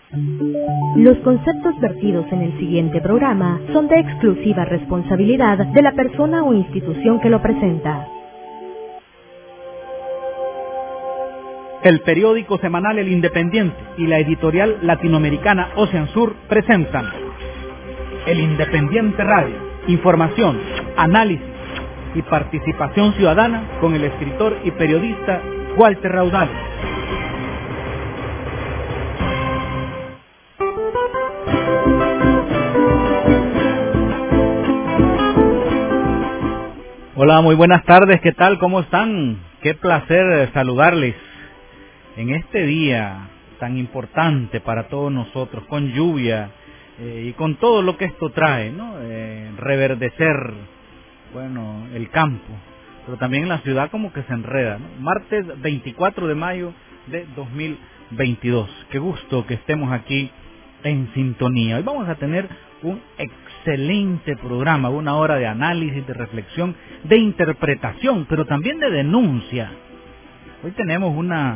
Los conceptos vertidos en el siguiente programa son de exclusiva responsabilidad de la persona o institución que lo presenta. El periódico semanal El Independiente y la editorial latinoamericana Ocean Sur presentan El Independiente Radio, información, análisis y participación ciudadana con el escritor y periodista Walter Raudal. Hola, muy buenas tardes, ¿qué tal? ¿Cómo están? Qué placer saludarles en este día tan importante para todos nosotros, con lluvia y con todo lo que esto trae, ¿no? Reverdecer, bueno, el campo, pero también la ciudad como que se enreda, ¿no? Martes 24 de mayo de 2022. Qué gusto que estemos aquí en sintonía. Hoy vamos a tener un excelente programa, una hora de análisis, de reflexión, de interpretación, pero también de denuncia. Hoy tenemos una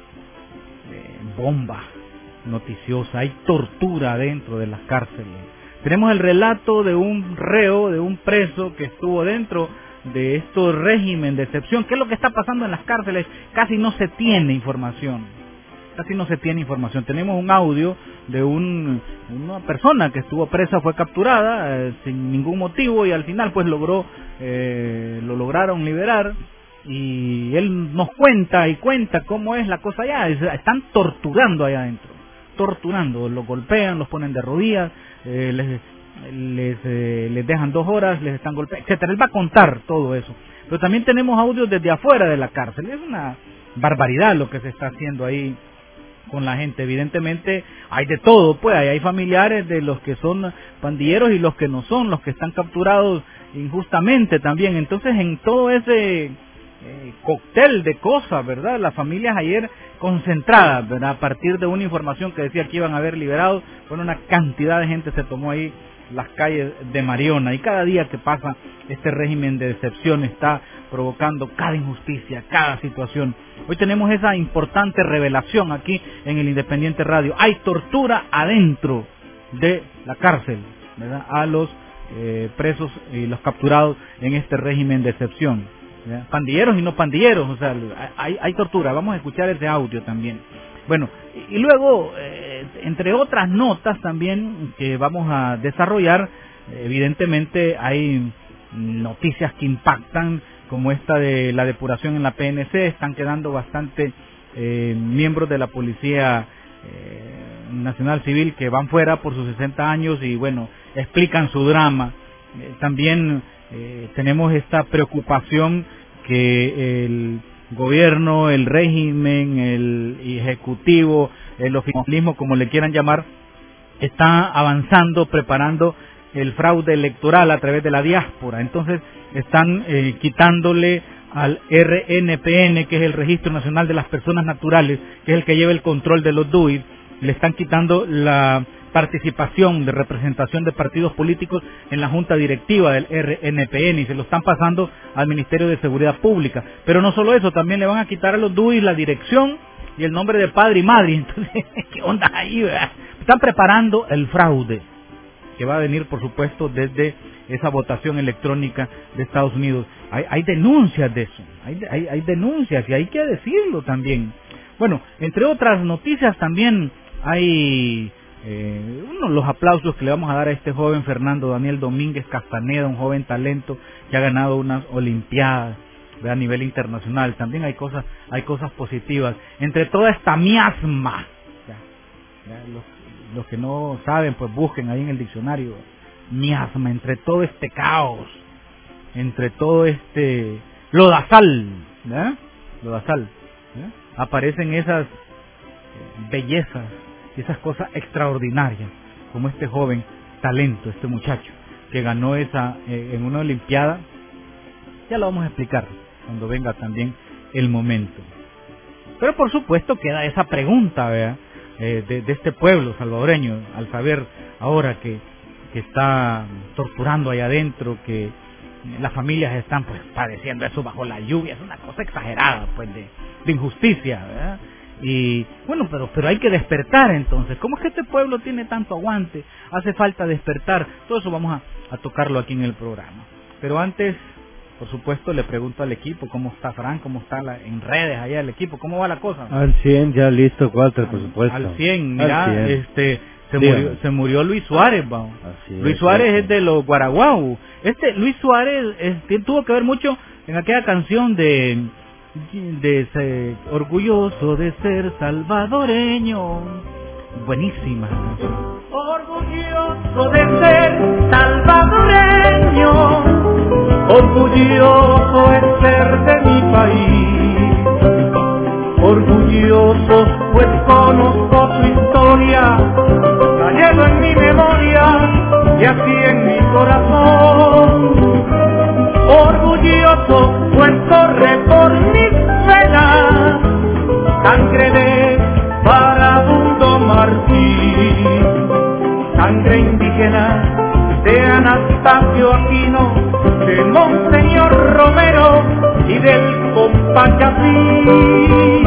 bomba noticiosa, hay tortura dentro de las cárceles. Tenemos el relato de un reo, de un preso que estuvo dentro de este régimen de excepción. ¿Qué es lo que está pasando en las cárceles? Casi no se tiene información. Tenemos un audio de una persona que estuvo presa, fue capturada sin ningún motivo y al final pues lo lograron liberar, y él nos cuenta cómo es la cosa allá. Están torturando allá adentro, los golpean, los ponen de rodillas, les dejan 2 horas, les están golpeando, etcétera. Él va a contar todo eso. Pero también tenemos audios desde afuera de la cárcel. Es una barbaridad lo que se está haciendo ahí con la gente. Evidentemente hay de todo, pues hay familiares de los que son pandilleros y los que no son, los que están capturados injustamente también. Entonces, en todo ese cóctel de cosas, ¿verdad? Las familias ayer concentradas, ¿verdad? A partir de una información que decía que iban a haber liberado, bueno, una cantidad de gente se tomó ahí las calles de Mariona, y cada día que pasa este régimen de excepción está provocando cada injusticia, cada situación. Hoy tenemos esa importante revelación aquí en el Independiente Radio. Hay tortura adentro de la cárcel, ¿verdad? A los presos y los capturados en este régimen de excepción, ¿verdad? Pandilleros y no pandilleros, o sea, hay tortura. Vamos a escuchar ese audio también. Bueno, y luego, entre otras notas también que vamos a desarrollar, evidentemente hay noticias que impactan, como esta de la depuración en la PNC. Están quedando bastante miembros de la Policía Nacional Civil que van fuera por sus 60 años y bueno, explican su drama. También tenemos esta preocupación que el gobierno, el régimen, el ejecutivo, el oficialismo, como le quieran llamar, está avanzando, preparando el fraude electoral a través de la diáspora. Entonces están quitándole al RNPN, que es el Registro Nacional de las Personas Naturales, que es el que lleva el control de los DUI, le están quitando la participación de representación de partidos políticos en la junta directiva del RNPN y se lo están pasando al Ministerio de Seguridad Pública. Pero no solo eso, también le van a quitar a los DUI la dirección y el nombre de padre y madre. Entonces, ¿qué onda ahí, verdad? Están preparando el fraude que va a venir, por supuesto, desde esa votación electrónica de Estados Unidos. Hay denuncias de eso, hay denuncias y hay que decirlo también. Bueno, entre otras noticias también hay los aplausos que le vamos a dar a este joven Fernando Daniel Domínguez Castaneda, un joven talento que ha ganado unas olimpiadas a nivel internacional. También hay cosas positivas entre toda esta miasma. Los que no saben, pues busquen ahí en el diccionario miasma, entre todo este caos, entre todo este lodazal, ¿verdad? Lodazal, ¿verdad? Aparecen esas bellezas y esas cosas extraordinarias, como este joven talento, este muchacho que ganó esa en una olimpiada. Ya lo vamos a explicar cuando venga también el momento. Pero por supuesto queda esa pregunta, ¿verdad? De este pueblo salvadoreño, al saber ahora que está torturando allá adentro, que las familias están pues padeciendo eso bajo la lluvia. Es una cosa exagerada, pues, de injusticia, ¿verdad? Y bueno, pero hay que despertar entonces. ¿Cómo es que este pueblo tiene tanto aguante? Hace falta despertar. Todo eso vamos a tocarlo aquí en el programa. Pero antes, por supuesto, le pregunto al equipo cómo está Fran, cómo está en redes allá el equipo, cómo va la cosa. Al 100 ya listo, Walter, por supuesto. Al 100, mira, al 100. se murió Luis Suárez, vamos. Luis Suárez es de los Guaraguao. Luis Suárez tuvo que ver mucho en aquella canción de ser orgulloso de ser salvadoreño. Buenísima. Orgulloso de ser salvadoreño, orgulloso de ser de mi país, orgulloso pues conozco su historia, la llevo en mi memoria y así en mi corazón. Orgulloso pues corre por mis venas sangre de Vagabundo Martí, sangre indígena de Anastasio Aquino, de Monseñor Romero y del compa Chapí.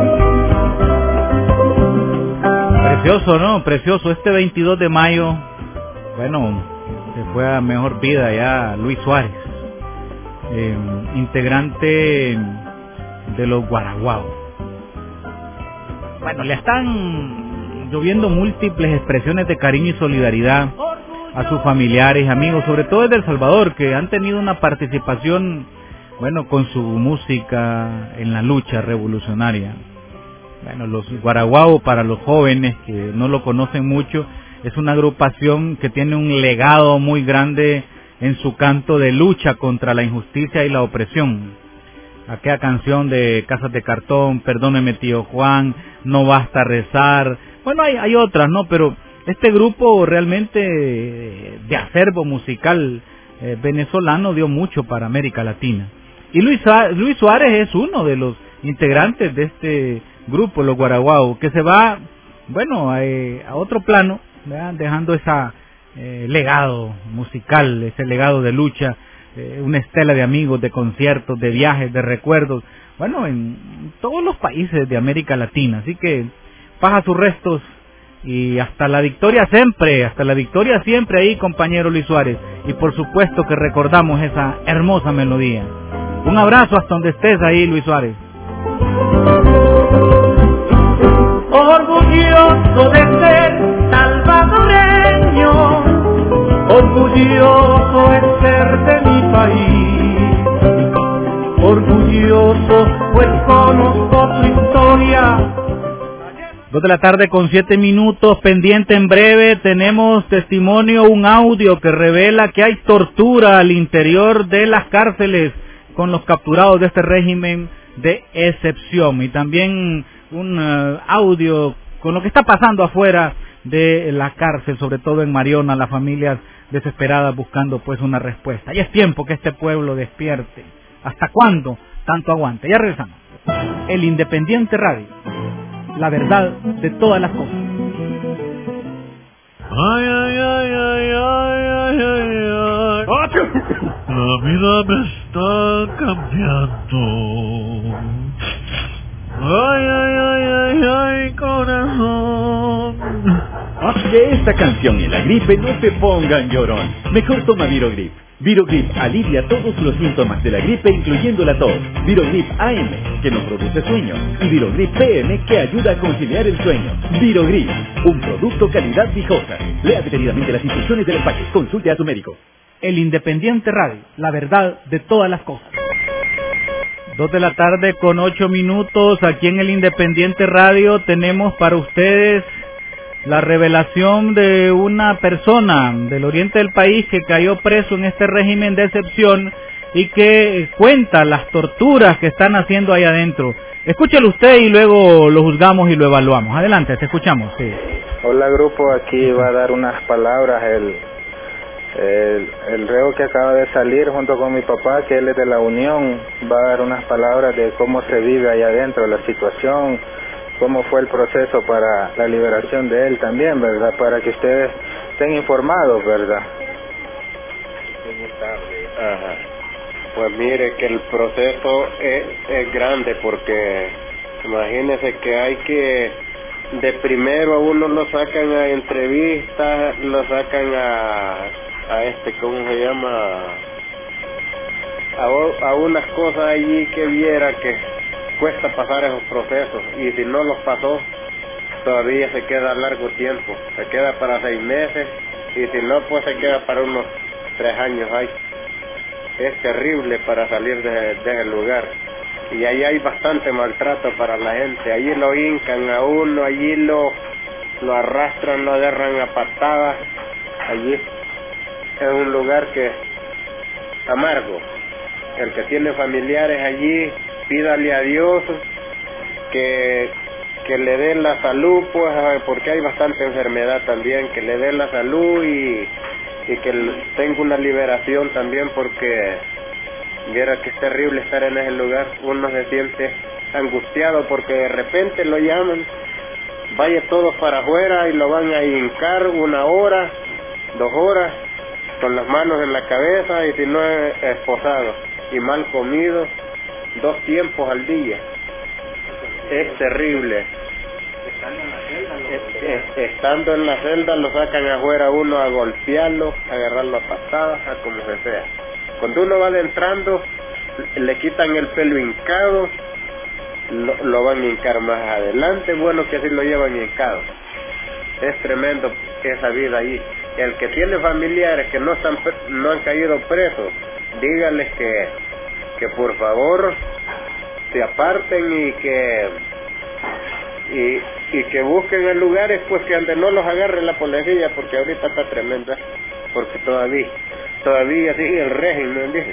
Precioso, ¿no? Precioso. Este 22 de mayo, bueno, se fue a mejor vida ya Luis Suárez, integrante de los Guaraguao. Bueno, le están lloviendo múltiples expresiones de cariño y solidaridad a sus familiares, amigos, sobre todo desde El Salvador, que han tenido una participación, bueno, con su música en la lucha revolucionaria. Bueno, los Guaraguao, para los jóvenes que no lo conocen mucho, es una agrupación que tiene un legado muy grande en su canto de lucha contra la injusticia y la opresión. Aquella canción de Casas de Cartón, Perdóneme Tío Juan, No Basta Rezar, bueno, hay otras, ¿no? Pero este grupo realmente de acervo musical venezolano dio mucho para América Latina. Y Luis Suárez es uno de los integrantes de este grupo, los Guaraguao, que se va, bueno, a otro plano, ¿verdad? Dejando ese legado musical, ese legado de lucha, una estela de amigos, de conciertos, de viajes, de recuerdos, bueno, en todos los países de América Latina. Así que paz a sus restos y hasta la victoria siempre ahí, compañero Luis Suárez. Y por supuesto que recordamos esa hermosa melodía. Un abrazo hasta donde estés ahí, Luis Suárez. Orgulloso de ser salvadoreño, orgulloso de ser de mi país, orgulloso pues conozco su historia. 2 de la tarde con 7 minutos, pendiente en breve, tenemos testimonio, un audio que revela que hay tortura al interior de las cárceles con los capturados de este régimen de excepción, y también un audio con lo que está pasando afuera de la cárcel, sobre todo en Mariona, las familias desesperadas buscando pues una respuesta. Ya es tiempo que este pueblo despierte. ¿Hasta cuándo tanto aguante? Ya regresamos. El Independiente Radio, la verdad de todas las cosas. Ay, ay, ay, ay, ay, ay, ay, ay. La vida me está cambiando. Ay, ay, ay, ay, ay, corazón. Haz que esta canción y la gripe no te pongan llorón. Mejor toma Virogrip. Virogrip alivia todos los síntomas de la gripe, incluyendo la tos. Virogrip AM, que no produce sueño. Y Virogrip PM, que ayuda a conciliar el sueño. Virogrip, un producto calidad Vijosa. Lea detenidamente las instrucciones del empaque. Consulte a su médico. El Independiente Radio, la verdad de todas las cosas. 2 de la tarde con 8 minutos. Aquí en el Independiente Radio tenemos para ustedes la revelación de una persona del oriente del país que cayó preso en este régimen de excepción y que cuenta las torturas que están haciendo ahí adentro. Escúchelo usted y luego lo juzgamos y lo evaluamos. Adelante, te escuchamos. Sí. Hola grupo, aquí va a dar unas palabras el reo que acaba de salir junto con mi papá, que él es de la Unión, va a dar unas palabras de cómo se vive allá adentro, la situación, cómo fue el proceso para la liberación de él también, ¿verdad? Para que ustedes estén informados, ¿verdad? Ajá. Pues mire que el proceso es grande porque Imagínese que hay que, de primero a uno lo sacan a entrevistas, lo sacan a ¿cómo se llama? A unas cosas allí que viera que cuesta pasar esos procesos, y si no los pasó, todavía se queda largo tiempo, se queda para 6 meses, y si no, pues se queda para unos 3 años ahí. Es terrible para salir de ese lugar, y ahí hay bastante maltrato para la gente. Allí lo hincan a uno, allí lo arrastran, lo agarran a patadas. Allí es un lugar que amargo. El que tiene familiares allí, pídale a Dios que le dé la salud, pues, porque hay bastante enfermedad también, que le dé la salud y que tenga una liberación también, porque viera que es terrible estar en ese lugar. Uno se siente angustiado porque de repente lo llaman, vaya todos para afuera y lo van a hincar 1 hora, 2 horas, con las manos en la cabeza, y si no es esposado y mal comido, 2 tiempos al día. Es terrible. Estando en la celda lo sacan afuera uno a golpearlo, a agarrarlo a patadas, a como se sea. Cuando uno va adentrando, le quitan el pelo hincado, lo van a hincar más adelante, bueno que así lo llevan hincado. Es tremendo esa vida allí. El que tiene familiares que no han caído presos, díganles que por favor se aparten y que busquen en lugares pues que donde no los agarre la policía, porque ahorita está tremenda, porque todavía sigue el régimen, dije.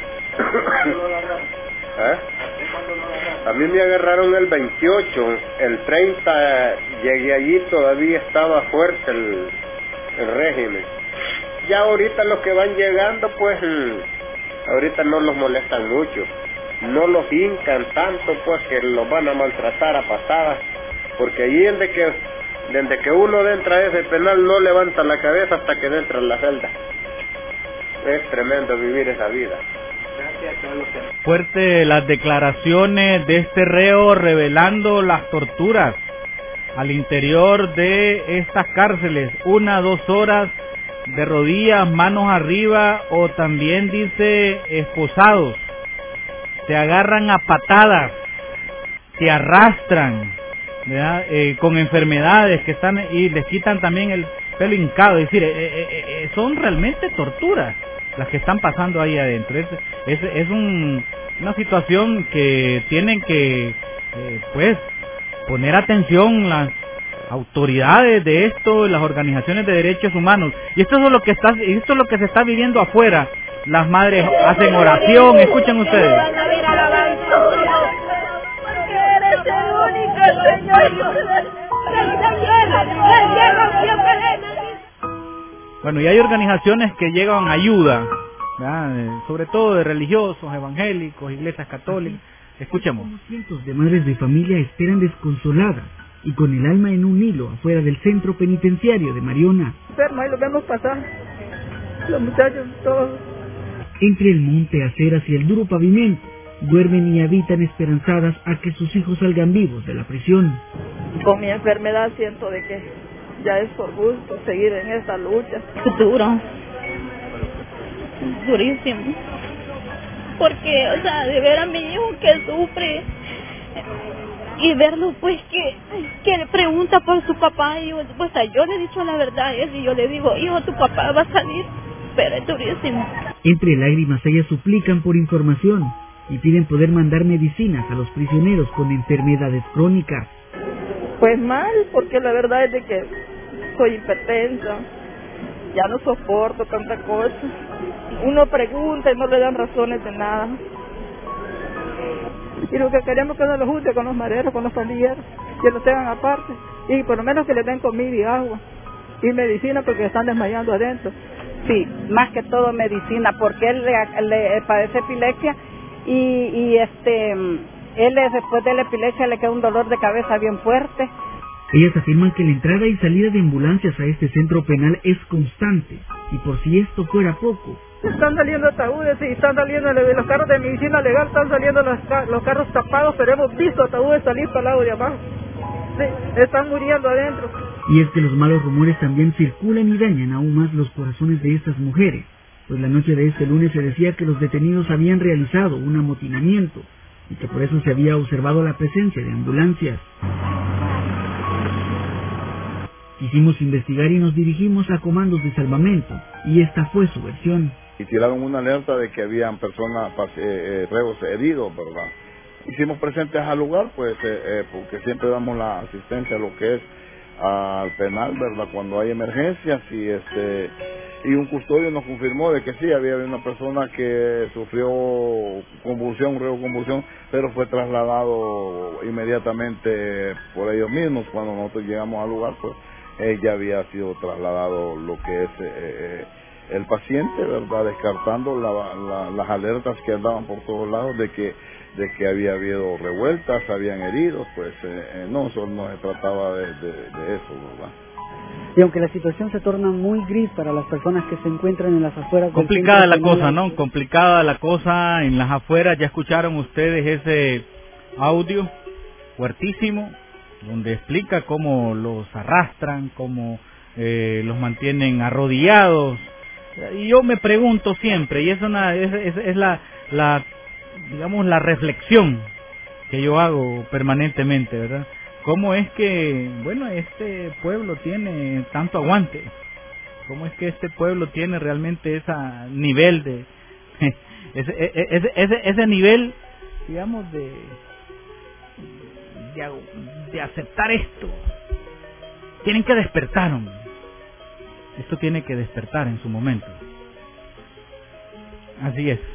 ¿Ah? A mí me agarraron el 28, el 30 llegué allí, todavía estaba fuerte el régimen. Ya ahorita los que van llegando, pues, ahorita no los molestan mucho, no los hincan tanto, pues, que los van a maltratar a patadas, porque allí desde que uno entra a ese penal no levanta la cabeza hasta que entra en la celda. Es tremendo vivir esa vida. Fuerte las declaraciones de este reo revelando las torturas al interior de estas cárceles, 1 a 2 horas de rodillas, manos arriba, o también dice esposados, se agarran a patadas, se arrastran, ¿verdad? Con enfermedades que están, y les quitan también el pelo hincado. Es decir, son realmente torturas las que están pasando ahí adentro. Es una situación que tienen que pues poner atención las autoridades de esto, las organizaciones de derechos humanos. Y esto es lo que se está viviendo afuera. Las madres hacen oración, escuchen ustedes. Bueno, y hay organizaciones que llevan ayuda, ¿verdad? Sobre todo de religiosos, evangélicos, iglesias católicas. Escuchemos. Cientos de madres de familia esperan desconsoladas y con el alma en un hilo afuera del centro penitenciario de Mariona. Ahí lo vemos pasar, los muchachos todos. Entre el monte, aceras y el duro pavimento, duermen y habitan esperanzadas a que sus hijos salgan vivos de la prisión. Con mi enfermedad siento de que ya es por gusto seguir en esta lucha. Duro, durísimo, porque, o sea, de ver a mi hijo que sufre y verlo pues que le pregunta por su papá, y pues yo le he dicho la verdad a él, y yo le digo, hijo, tu papá va a salir, pero es durísimo. Entre lágrimas ellas suplican por información y piden poder mandar medicinas a los prisioneros con enfermedades crónicas. Pues mal, porque la verdad es de que soy hipertensa, ya no soporto tanta cosa. Uno pregunta y no le dan razones de nada. Y lo que queremos es que no lo junte con los mareros, con los familiares, que lo tengan aparte, y por lo menos que le den comida y agua y medicina, porque están desmayando adentro. Sí, más que todo medicina, porque él le padece epilepsia y él después de la epilepsia le queda un dolor de cabeza bien fuerte. Ellas afirman que la entrada y salida de ambulancias a este centro penal es constante, y por si esto fuera poco, están saliendo ataúdes y están saliendo los carros de medicina legal, están saliendo los carros tapados, pero hemos visto ataúdes salir para el lado de abajo. Sí, están muriendo adentro. Y es que los malos rumores también circulan y dañan aún más los corazones de estas mujeres, pues la noche de este lunes se decía que los detenidos habían realizado un amotinamiento y que por eso se había observado la presencia de ambulancias. Quisimos investigar y nos dirigimos a comandos de salvamento, y esta fue su versión. Y tiraron una alerta de que habían personas, reos heridos, ¿verdad? Hicimos presentes al lugar, pues, porque siempre damos la asistencia a lo que es al penal, ¿verdad? Cuando hay emergencias, y un custodio nos confirmó de que sí, había una persona que sufrió convulsión, pero fue trasladado inmediatamente por ellos mismos. Cuando nosotros llegamos al lugar, pues, ya había sido trasladado lo que es el paciente, ¿verdad? Descartando las alertas que andaban por todos lados de que había habido revueltas, habían heridos, pues no, solo no se trataba de eso, ¿verdad? Y aunque la situación se torna muy gris para las personas que se encuentran en las afueras... Complicada la cosa, ¿no? Complicada la cosa en las afueras. Ya escucharon ustedes ese audio fuertísimo, donde explica cómo los arrastran, cómo los mantienen arrodillados. Y yo me pregunto siempre, y es la digamos, la reflexión que yo hago permanentemente, ¿verdad? ¿Cómo es que, bueno, este pueblo tiene tanto aguante? ¿Cómo es que este pueblo tiene realmente ese nivel ese nivel, digamos, de aceptar esto? Tienen que despertar, hombre. Esto tiene que despertar en su momento. Así es.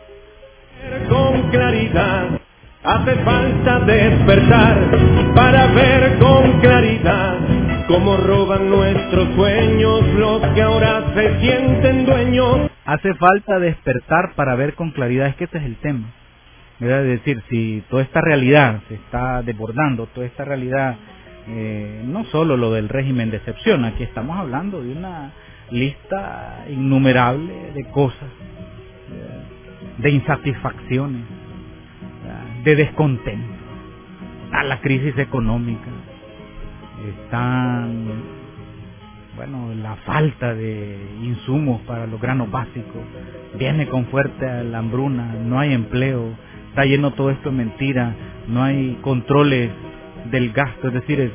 Con claridad, hace falta despertar para ver con claridad cómo roban nuestros sueños los que ahora se sienten dueños. Hace falta despertar para ver con claridad, es que ese es el tema. Es decir, si toda esta realidad se está desbordando, toda esta realidad, no solo lo del régimen de excepción, aquí estamos hablando de una lista innumerable de cosas, de insatisfacciones, de descontento, a la crisis económica, están, bueno, la falta de insumos para los granos básicos, viene con fuerte la hambruna, no hay empleo, está lleno todo esto de mentira, no hay controles del gasto, es decir,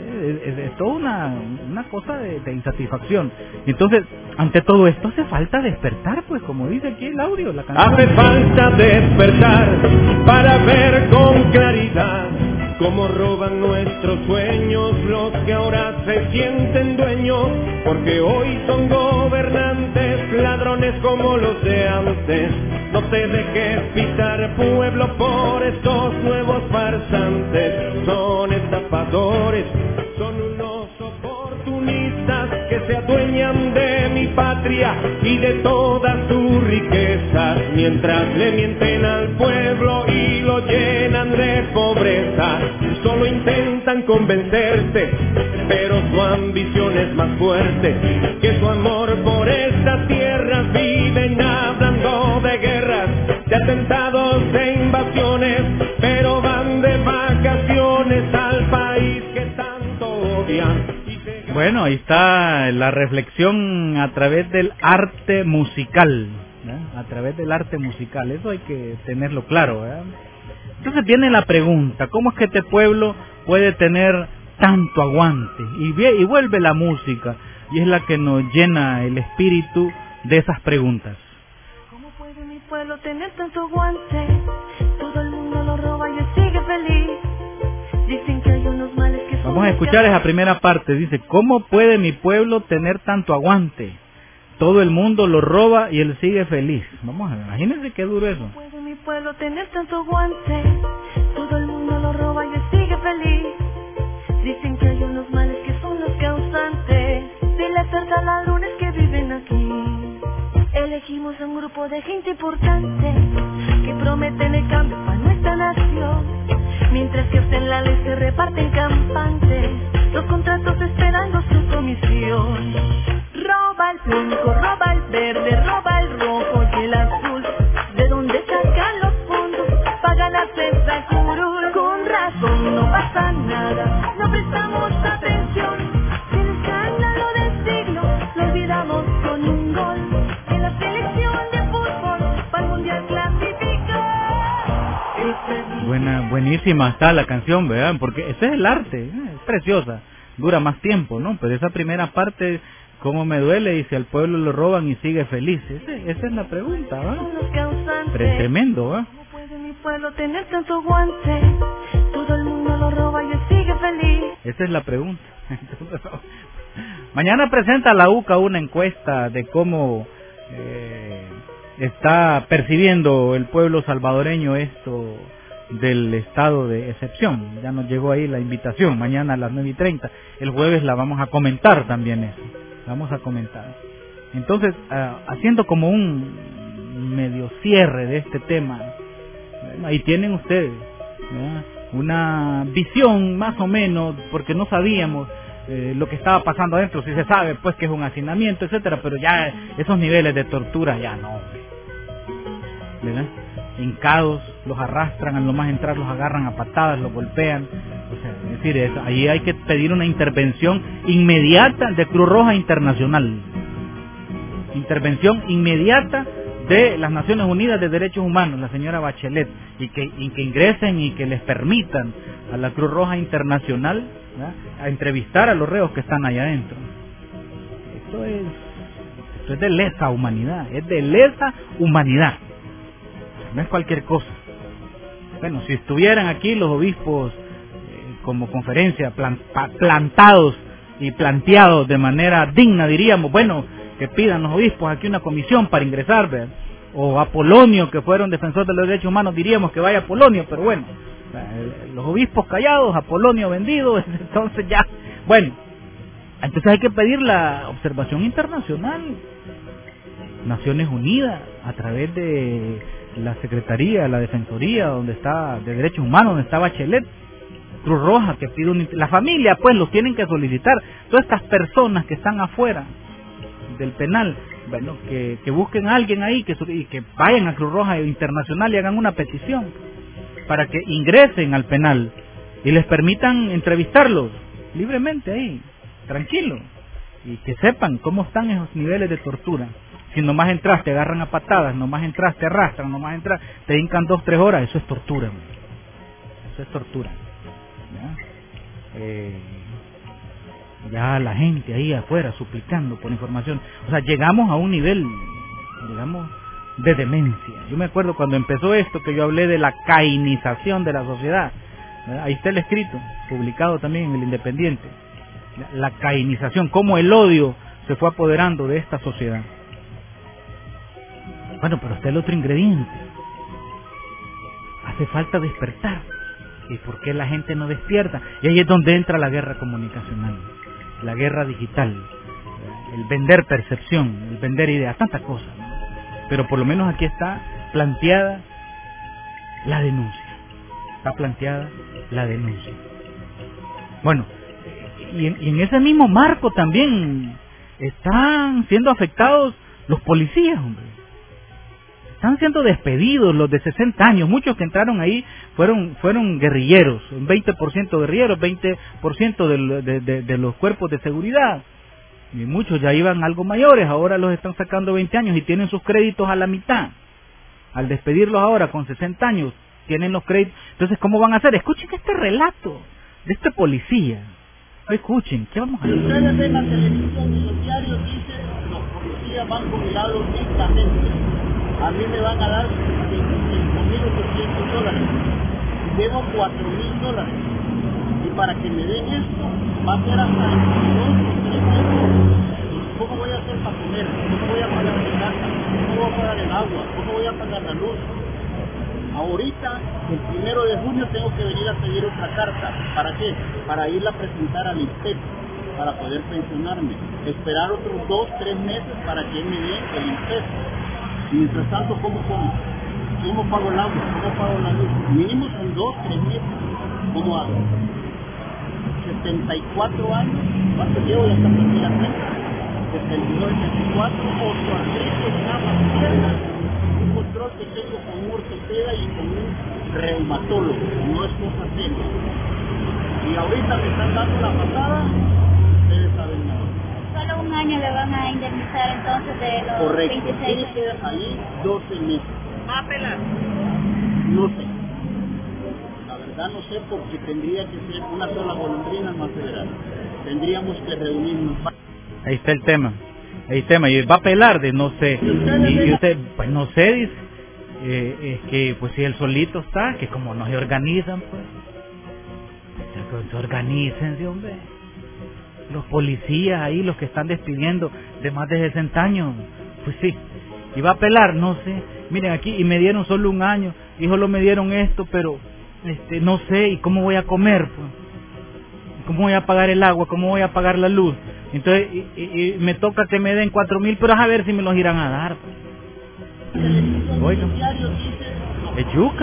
es toda una cosa de insatisfacción. Entonces, ante todo esto hace falta despertar, pues, como dice aquí el audio, la canción. Hace falta despertar para ver con claridad cómo roban nuestros sueños los que ahora se sienten dueños, porque hoy son gobernantes, ladrones como los de antes. No te dejes pisar, pueblo, por estos nuevos farsantes. Son estafadores, son unos oportunistas que se adueñan de mi patria y de todas sus riquezas, mientras le mienten al pueblo y lo llenan de pobreza. Solo intentan convencerte, pero su ambición es más fuerte que su amor por estas tierras. Viven hablando de guerras, de atentados, de invasiones, pero van de vacaciones al país que tanto odian. Bueno, ahí está la reflexión a través del arte musical, ¿eh? A través del arte musical, eso hay que tenerlo claro, ¿eh? Entonces viene la pregunta, ¿cómo es que este pueblo puede tener tanto aguante? Y vuelve la música, y es la que nos llena el espíritu de esas preguntas. ¿Cómo puede mi pueblo tener tanto aguante? Todo el mundo lo roba y él sigue feliz. Dicen que hay unos males que son... Vamos a escuchar esa primera parte, dice, ¿cómo puede mi pueblo tener tanto aguante? Todo el mundo lo roba y él sigue feliz. Vamos a ver, imagínense qué duro eso. ¿Cómo puede mi pueblo tener tanto aguante? Todo el mundo lo roba y él sigue feliz. Dicen que hay unos males que son los causantes de las tartaludes que viven aquí. Elegimos a un grupo de gente importante que prometen el cambio para nuestra nación, mientras que hasta en la ley se reparten campantes los contratos esperando su comisión. Roba el blanco, roba el verde, roba el rojo y el azul. ¿De dónde sacan los fondos para ganarse esa curul? Con razón no pasa nada, no prestamos atención. El escándalo del siglo lo olvidamos con un gol. En la selección de fútbol para el mundial clasificó. Buenísima está la canción, ¿verdad? Porque ese es el arte, es preciosa, dura más tiempo, ¿no? Pero esa primera parte, cómo me duele, y si al pueblo lo roban y sigue feliz, esa es la pregunta, ¿va? Tremendo, ¿va? ¿Cómo puede mi pueblo tener tanto guante? Todo el mundo lo roba y él sigue feliz. Esa es la pregunta. Mañana presenta la UCA una encuesta de cómo está percibiendo el pueblo salvadoreño esto del estado de excepción. Ya nos llegó ahí la invitación, mañana a las 9:30. El jueves la vamos a comentar también eso. Vamos a comentar. Entonces, haciendo como un medio cierre de este tema, ahí tienen ustedes, ¿verdad?, una visión más o menos, porque no sabíamos lo que estaba pasando adentro. Si se sabe pues que es un hacinamiento, etcétera, pero ya esos niveles de tortura ya no, ¿verdad? Hincados, los arrastran, al nomás entrar los agarran a patadas, los golpean. O sea, es decir, eso, ahí hay que pedir una intervención inmediata de Cruz Roja Internacional. Intervención inmediata de las Naciones Unidas de Derechos Humanos, la señora Bachelet, y que ingresen y que les permitan a la Cruz Roja Internacional, ¿verdad?, a entrevistar a los reos que están allá adentro. Esto es de lesa humanidad, es de lesa humanidad. No es cualquier cosa. Bueno, si estuvieran aquí los obispos como conferencia plantados y planteados de manera digna, diríamos, bueno, que pidan los obispos aquí una comisión para ingresar, ¿verdad?, o a Polonio, que fueron defensores de los derechos humanos, diríamos que vaya a Polonio, pero bueno, los obispos callados, a Polonio vendido, entonces ya, bueno, entonces hay que pedir la observación internacional, Naciones Unidas, a través de la Secretaría, la Defensoría, donde está, de Derechos Humanos, donde está Bachelet, Cruz Roja, que pide la familia, pues los tienen que solicitar, todas estas personas que están afuera del penal, bueno, que busquen a alguien ahí, y que vayan a Cruz Roja Internacional y hagan una petición para que ingresen al penal y les permitan entrevistarlos libremente ahí, tranquilos, y que sepan cómo están esos niveles de tortura. Si nomás entras, te agarran a patadas, nomás entras, te arrastran, nomás entras, te hincan 2-3 horas, eso es tortura, eso es tortura. Ya la gente ahí afuera suplicando por información, o sea, llegamos a un nivel, digamos, de demencia. Yo me acuerdo cuando empezó esto, que yo hablé de la cainización de la sociedad, ¿verdad? Ahí está el escrito, publicado también en el Independiente, la cainización, cómo el odio se fue apoderando de esta sociedad. Bueno, pero está el otro ingrediente, hace falta despertar. ¿Y por qué la gente no despierta? Y ahí es donde entra la guerra comunicacional, la guerra digital, el vender percepción, el vender ideas, tantas cosas, ¿no? Pero por lo menos aquí está planteada la denuncia. Está planteada la denuncia. Bueno, y en ese mismo marco también están siendo afectados los policías, hombre. Están siendo despedidos los de 60 años, muchos que entraron ahí fueron guerrilleros, un 20% guerrilleros, 20% de los cuerpos de seguridad, y muchos ya iban algo mayores, ahora los están sacando 20 años y tienen sus créditos a la mitad. Al despedirlos ahora con 60 años, tienen los créditos. Entonces, ¿cómo van a hacer? Escuchen este relato de este policía. Escuchen, ¿qué vamos a hacer? Ustedes ven la televisión y los diarios dicen los policías van jubilados dignamente. A mí me van a dar $5.800 y debo $4.000. Y para que me den esto va a ser hasta 2 o 3 meses. ¿Cómo voy a hacer para comer? ¿Cómo voy a pagar mi casa? ¿Cómo voy a pagar el agua? ¿Cómo voy a pagar la luz? Ahorita, el 1 de junio tengo que venir a pedir otra carta. ¿Para qué? Para irla a presentar al INPEC, para poder pensionarme. Esperar otros 2-3 meses para que me den el INPEC. Mientras tanto, ¿cómo como? ¿Cómo pago el agua? ¿Cómo pago la luz? Mínimo son 2-3 meses. ¿Cómo hago? 74 años, cuando llevo ya hasta perdí la cuenta, desde el 1974, osteoartritis en ambas piernas, un control que tengo con un ortopeda y con un reumatólogo, no es cosa seria. Y ahorita me están dando la patada, ustedes saben nada. Solo un año le van a indemnizar entonces de los correcto, 26 tiene que ahí 12 meses. ¿Va a apelar? No sé. La verdad no sé porque tendría que ser una sola golondrina más federal. Tendríamos que reunirnos. Ahí está el tema. Y va a apelar de no sé. Y usted, pues no sé, dice. Es que pues si él solito está, que como no se organizan, pues se organícense, hombre. Los policías ahí, los que están despidiendo de más de 60 años, pues sí. Y va a apelar, no sé. Miren aquí, y me dieron solo un año, y solo me dieron esto, pero no sé, ¿y cómo voy a comer? Pues? ¿Cómo voy a pagar el agua? ¿Cómo voy a pagar la luz? Entonces, y me toca que me den 4,000, pero a ver si me los irán a dar. Pues. Oiga, es yuca.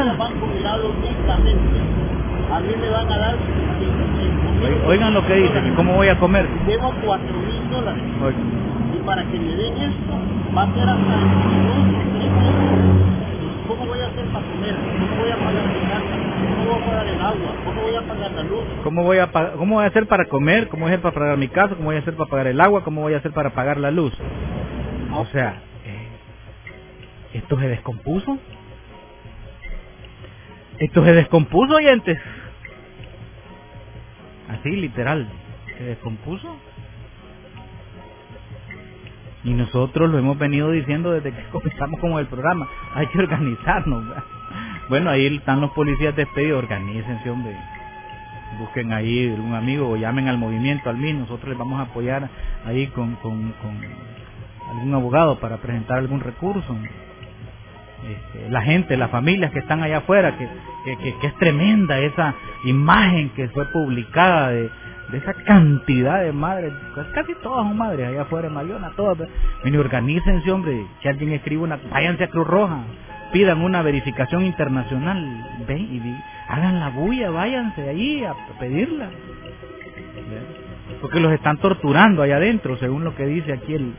A mí me van a dar. Oigan lo que dice, que cómo voy a comer. Debo $4,000. Y para que me den esto, va a ser hasta 2 o 3 meses. ¿Cómo voy a hacer para comer? ¿Cómo voy a pagar mi casa? ¿Cómo voy a pagar el agua? ¿Cómo voy a pagar la luz? ¿Cómo voy a hacer para comer? ¿Cómo voy a hacer para pagar mi casa? ¿Cómo voy a hacer para pagar el agua? ¿Cómo voy a hacer para pagar la luz? O sea, ¿esto se descompuso? ¿Esto se descompuso, oyentes? Así, literal, se descompuso. Y nosotros lo hemos venido diciendo desde que comenzamos con el programa. Hay que organizarnos, ¿verdad? Bueno, ahí están los policías despedidos. Organícense, hombre. Busquen ahí un amigo o llamen al movimiento, al MIN. Nosotros les vamos a apoyar ahí con algún abogado para presentar algún recurso. La gente, las familias que están allá afuera, que es tremenda esa imagen que fue publicada de esa cantidad de madres, casi todas son madres allá afuera en Mariona, todas. Miren, organícense, hombre, si alguien escribe váyanse a Cruz Roja, pidan una verificación internacional, ven y hagan la bulla, váyanse ahí a pedirla, porque los están torturando allá adentro, según lo que dice aquí el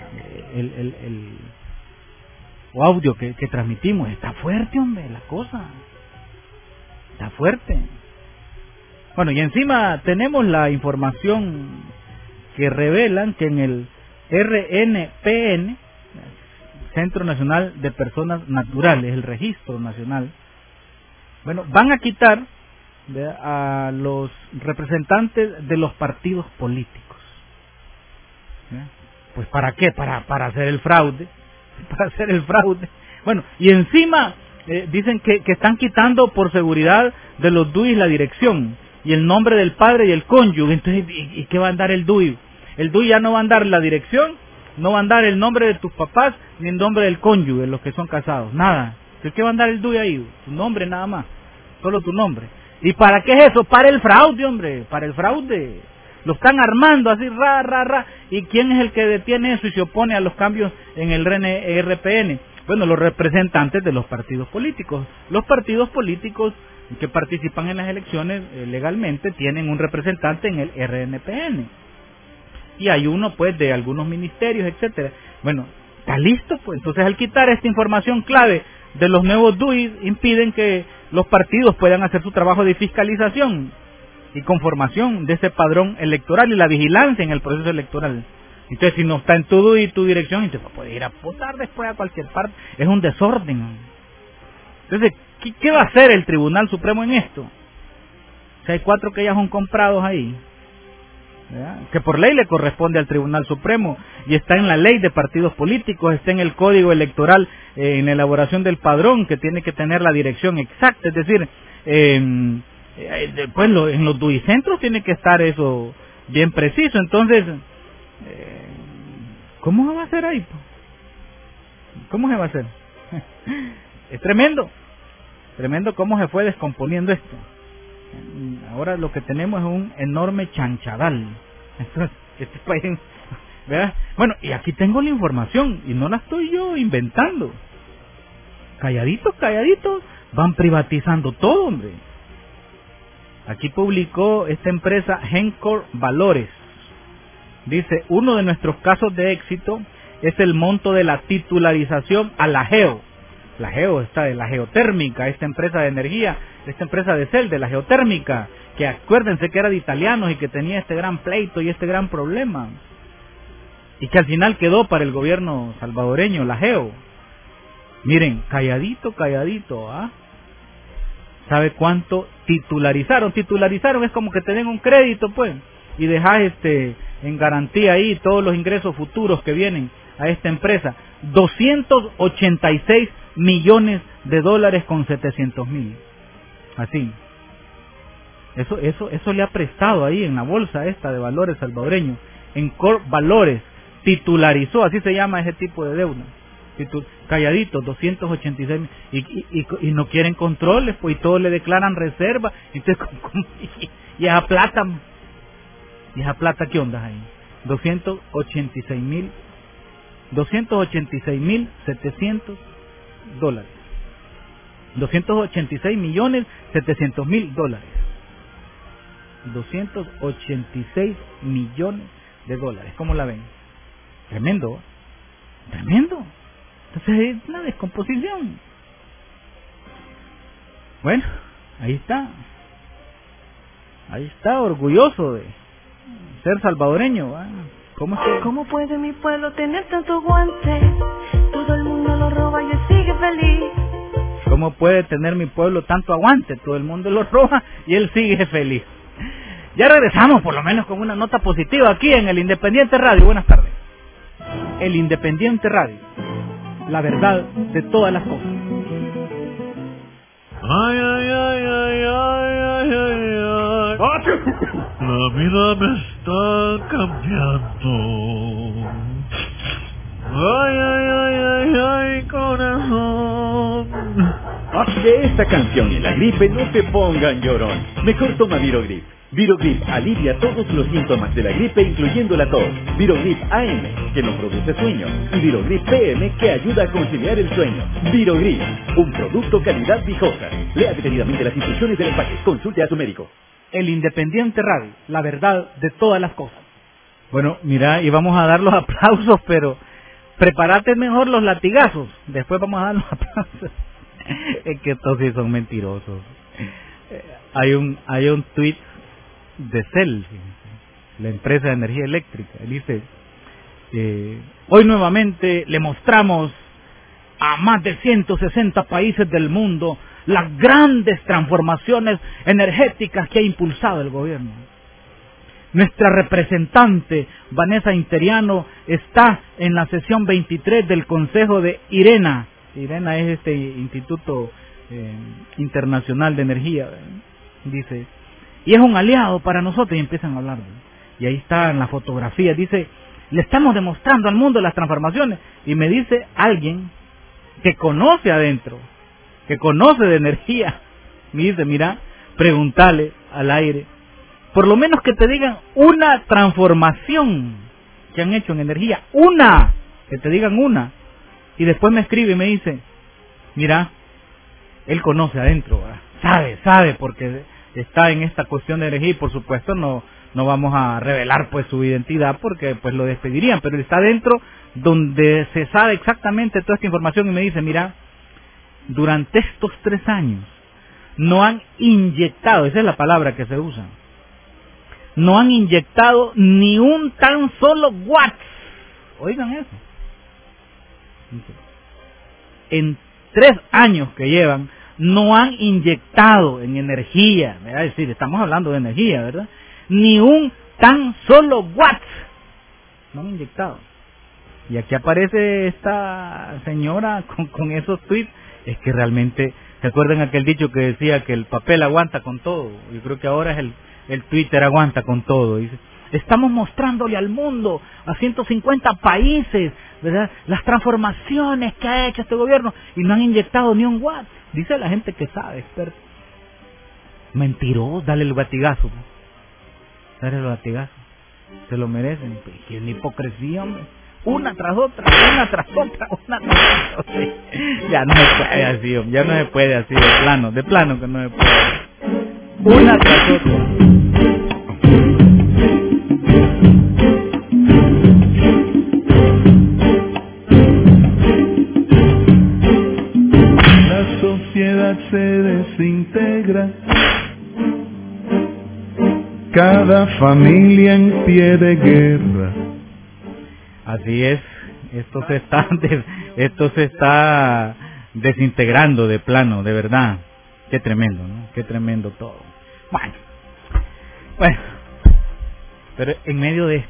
audio que transmitimos. Está fuerte, hombre, la cosa. Está fuerte. Bueno, y encima tenemos la información que revelan que en el RNPN, Centro Nacional de Personas Naturales, el registro nacional, bueno, van a quitar a los representantes de los partidos políticos. Pues ¿para qué? Para hacer el fraude. Para hacer el fraude. Bueno, y encima dicen que están quitando por seguridad de los DUI la dirección y el nombre del padre y el cónyuge. Entonces, ¿y qué va a andar el DUI? El DUI ya no va a andar la dirección, no va a andar el nombre de tus papás ni el nombre del cónyuge, los que son casados, nada. Entonces, ¿qué va a andar el DUI ahí? Tu nombre nada más, solo tu nombre. ¿Y para qué es eso? Para el fraude, hombre, para el fraude. Lo están armando así, ra. ¿Y quién es el que detiene eso y se opone a los cambios en el RPN? Bueno, los representantes de los partidos políticos. Los partidos políticos que participan en las elecciones legalmente tienen un representante en el RNPN. Y hay uno, pues, de algunos ministerios, etcétera. Bueno, ¿está listo? Pues entonces, al quitar esta información clave de los nuevos DUI, impiden que los partidos puedan hacer su trabajo de fiscalización y conformación de ese padrón electoral y la vigilancia en el proceso electoral. Entonces, si no está en tu DUI y tu dirección, entonces puede ir a votar después a cualquier parte. Es un desorden. Entonces, ¿qué va a hacer el Tribunal Supremo en esto? Si hay 4 que ya son comprados ahí, ¿verdad? Que por ley le corresponde al Tribunal Supremo y está en la ley de partidos políticos, está en el Código Electoral, en la elaboración del padrón, que tiene que tener la dirección exacta. Es decir, pues en los DUI centros tiene que estar eso bien preciso. Entonces, ¿cómo se va a hacer ahí? ¿Cómo se va a hacer? Es tremendo cómo se fue descomponiendo esto. Ahora lo que tenemos es un enorme chanchadal. Entonces, este país, ¿verdad? Bueno, y aquí tengo la información y no la estoy yo inventando. Calladitos, van privatizando todo, hombre. Aquí publicó esta empresa Gencor Valores. Dice, uno de nuestros casos de éxito es el monto de la titularización a la GEO. La GEO está de la geotérmica, esta empresa de energía, esta empresa de CEL, de la geotérmica, que acuérdense que era de italianos y que tenía este gran pleito y este gran problema. Y que al final quedó para el gobierno salvadoreño, la GEO. Miren, calladito, ¿ah? ¿Sabe cuánto titularizaron? Titularizaron es como que te den un crédito, pues, y dejas en garantía ahí todos los ingresos futuros que vienen a esta empresa. 286 millones de dólares con 700,000. Así. Eso le ha prestado ahí en la bolsa esta de valores salvadoreños. En Corp Valores titularizó, así se llama ese tipo de deuda. Calladitos, 286 y no quieren controles, pues, y todos le declaran reserva. Entonces, y esa plata, ¿qué onda ahí? 286,700 dólares. 286,700,000 dólares. 286 millones de dólares. ¿Cómo la ven? Tremendo. Entonces es una descomposición. Bueno, ahí está, orgulloso de ser salvadoreño, ¿va? ¿Cómo puede mi pueblo tener tanto guante? Todo el mundo lo roba y él sigue feliz. ¿Cómo puede tener mi pueblo tanto aguante? Todo el mundo lo roba y él sigue feliz. Ya regresamos por lo menos con una nota positiva aquí en el Independiente Radio. Buenas tardes. El Independiente Radio. La verdad de todas las cosas. Ay, ay, ay, ay, ay, ay, ay, ay. La vida me está cambiando. Ay, ay, ay, ay, ay, corazón. Que esta canción y la gripe no te pongan llorón. Mejor toma Virogrip. Virogrip alivia todos los síntomas de la gripe, incluyendo la tos. Virogrip AM, que no produce sueño. Y Virogrip PM, que ayuda a conciliar el sueño. Virogrip, un producto calidad Vijosa. Lea detenidamente las instrucciones del empaque. Consulte a su médico. El Independiente Radio, la verdad de todas las cosas. Bueno, mira, y vamos a dar los aplausos, pero prepárate mejor los latigazos. Después vamos a dar los aplausos. Es que estos sí son mentirosos. Hay un tweet de CEL, la empresa de energía eléctrica. Dice, hoy nuevamente le mostramos a más de 160 países del mundo las grandes transformaciones energéticas que ha impulsado el gobierno. Nuestra representante, Vanessa Interiano, está en la sesión 23 del Consejo de IRENA. IRENA es este Instituto Internacional de Energía, dice, y es un aliado para nosotros, y empiezan a hablar. Y ahí está en la fotografía, dice, le estamos demostrando al mundo las transformaciones. Y me dice alguien que conoce adentro, que conoce de energía, me dice, mira, pregúntale al aire, por lo menos que te digan una transformación que han hecho en energía, que te digan una. Y después me escribe y me dice, mira, él conoce adentro, ¿verdad? sabe, porque está en esta cuestión de energía, y por supuesto no vamos a revelar pues su identidad porque pues lo despedirían, pero él está dentro donde se sabe exactamente toda esta información. Y me dice, mira, durante estos 3 años no han inyectado, esa es la palabra que se usa, no han inyectado ni un tan solo watt. Oigan eso. En 3 años que llevan, no han inyectado en energía, es decir, estamos hablando de energía, ¿verdad? Ni un tan solo watt no han inyectado. Y aquí aparece esta señora con esos tweets. Es que realmente, ¿se acuerdan aquel dicho que decía que el papel aguanta con todo? Yo creo que ahora es el Twitter aguanta con todo. Dice, estamos mostrándole al mundo, a 150 países, ¿verdad?, las transformaciones que ha hecho este gobierno, y no han inyectado ni un watt. Dice la gente que sabe, experto. Mentiroso, dale el latigazo. Dale el latigazo. Se lo merecen. Qué hipocresía, hombre. Una tras otra. Ya no se puede así, hombre. Ya no se puede así, de plano que no se puede. una tras otra. La sociedad se desintegra, cada familia en pie de guerra. Así es, esto se está desintegrando de plano, de verdad. Qué tremendo, ¿no? Qué tremendo todo. Bueno, pero en medio de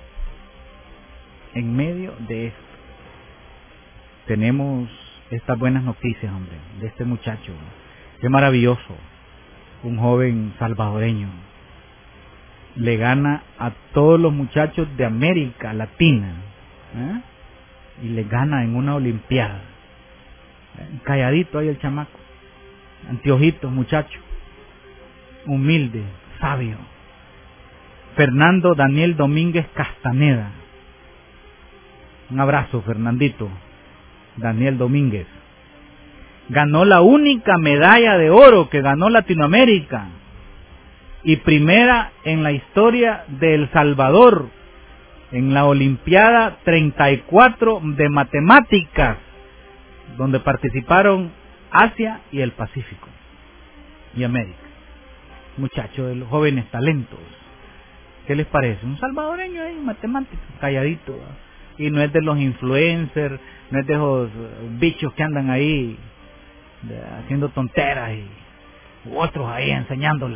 esto, tenemos estas buenas noticias, hombre, de este muchacho. Qué maravilloso, un joven salvadoreño. Le gana a todos los muchachos de América Latina, y le gana en una olimpiada. Calladito ahí el chamaco, anteojitos, muchacho, humilde, sabio. Fernando Daniel Domínguez Castaneda. Un abrazo, Fernandito Daniel Domínguez. Ganó la única medalla de oro que ganó Latinoamérica y primera en la historia de El Salvador en la Olimpiada 34 de Matemáticas, donde participaron Asia y el Pacífico y América. Muchacho de los jóvenes talentos. ¿Qué les parece? Un salvadoreño ahí, matemático, calladito, y no es de los influencers, no es de esos bichos que andan ahí haciendo tonteras y otros ahí enseñando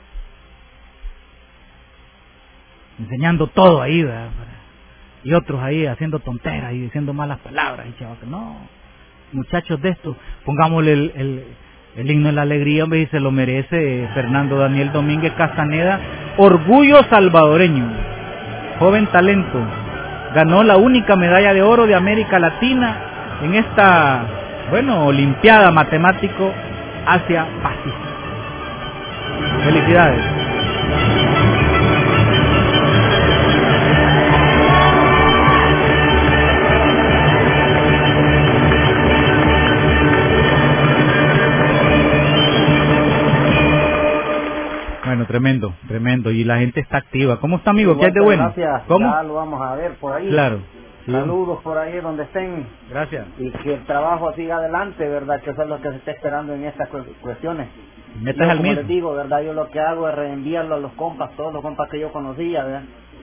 todo ahí, ¿verdad? Y otros ahí haciendo tonteras y diciendo malas palabras, y chaval, no, muchachos de estos, pongámosle el himno de la alegría, hombre, y se lo merece Fernando Daniel Domínguez Castaneda, orgullo salvadoreño, joven talento, ganó la única medalla de oro de América Latina en esta, Olimpiada Matemático Asia-Pacífico. Felicidades. Bueno, tremendo, y la gente está activa. ¿Cómo está, amigo? ¿Qué es de bueno? Gracias. ¿Cómo? Ya lo vamos a ver por ahí. Claro. Saludos por ahí donde estén. Gracias. Y que el trabajo siga adelante, ¿verdad? Que eso es lo que se está esperando en estas cuestiones. Metas al como mismo. les digo, ¿verdad? Yo lo que hago es reenviarlo a los compas, todos los compas que yo conocía, ¿verdad?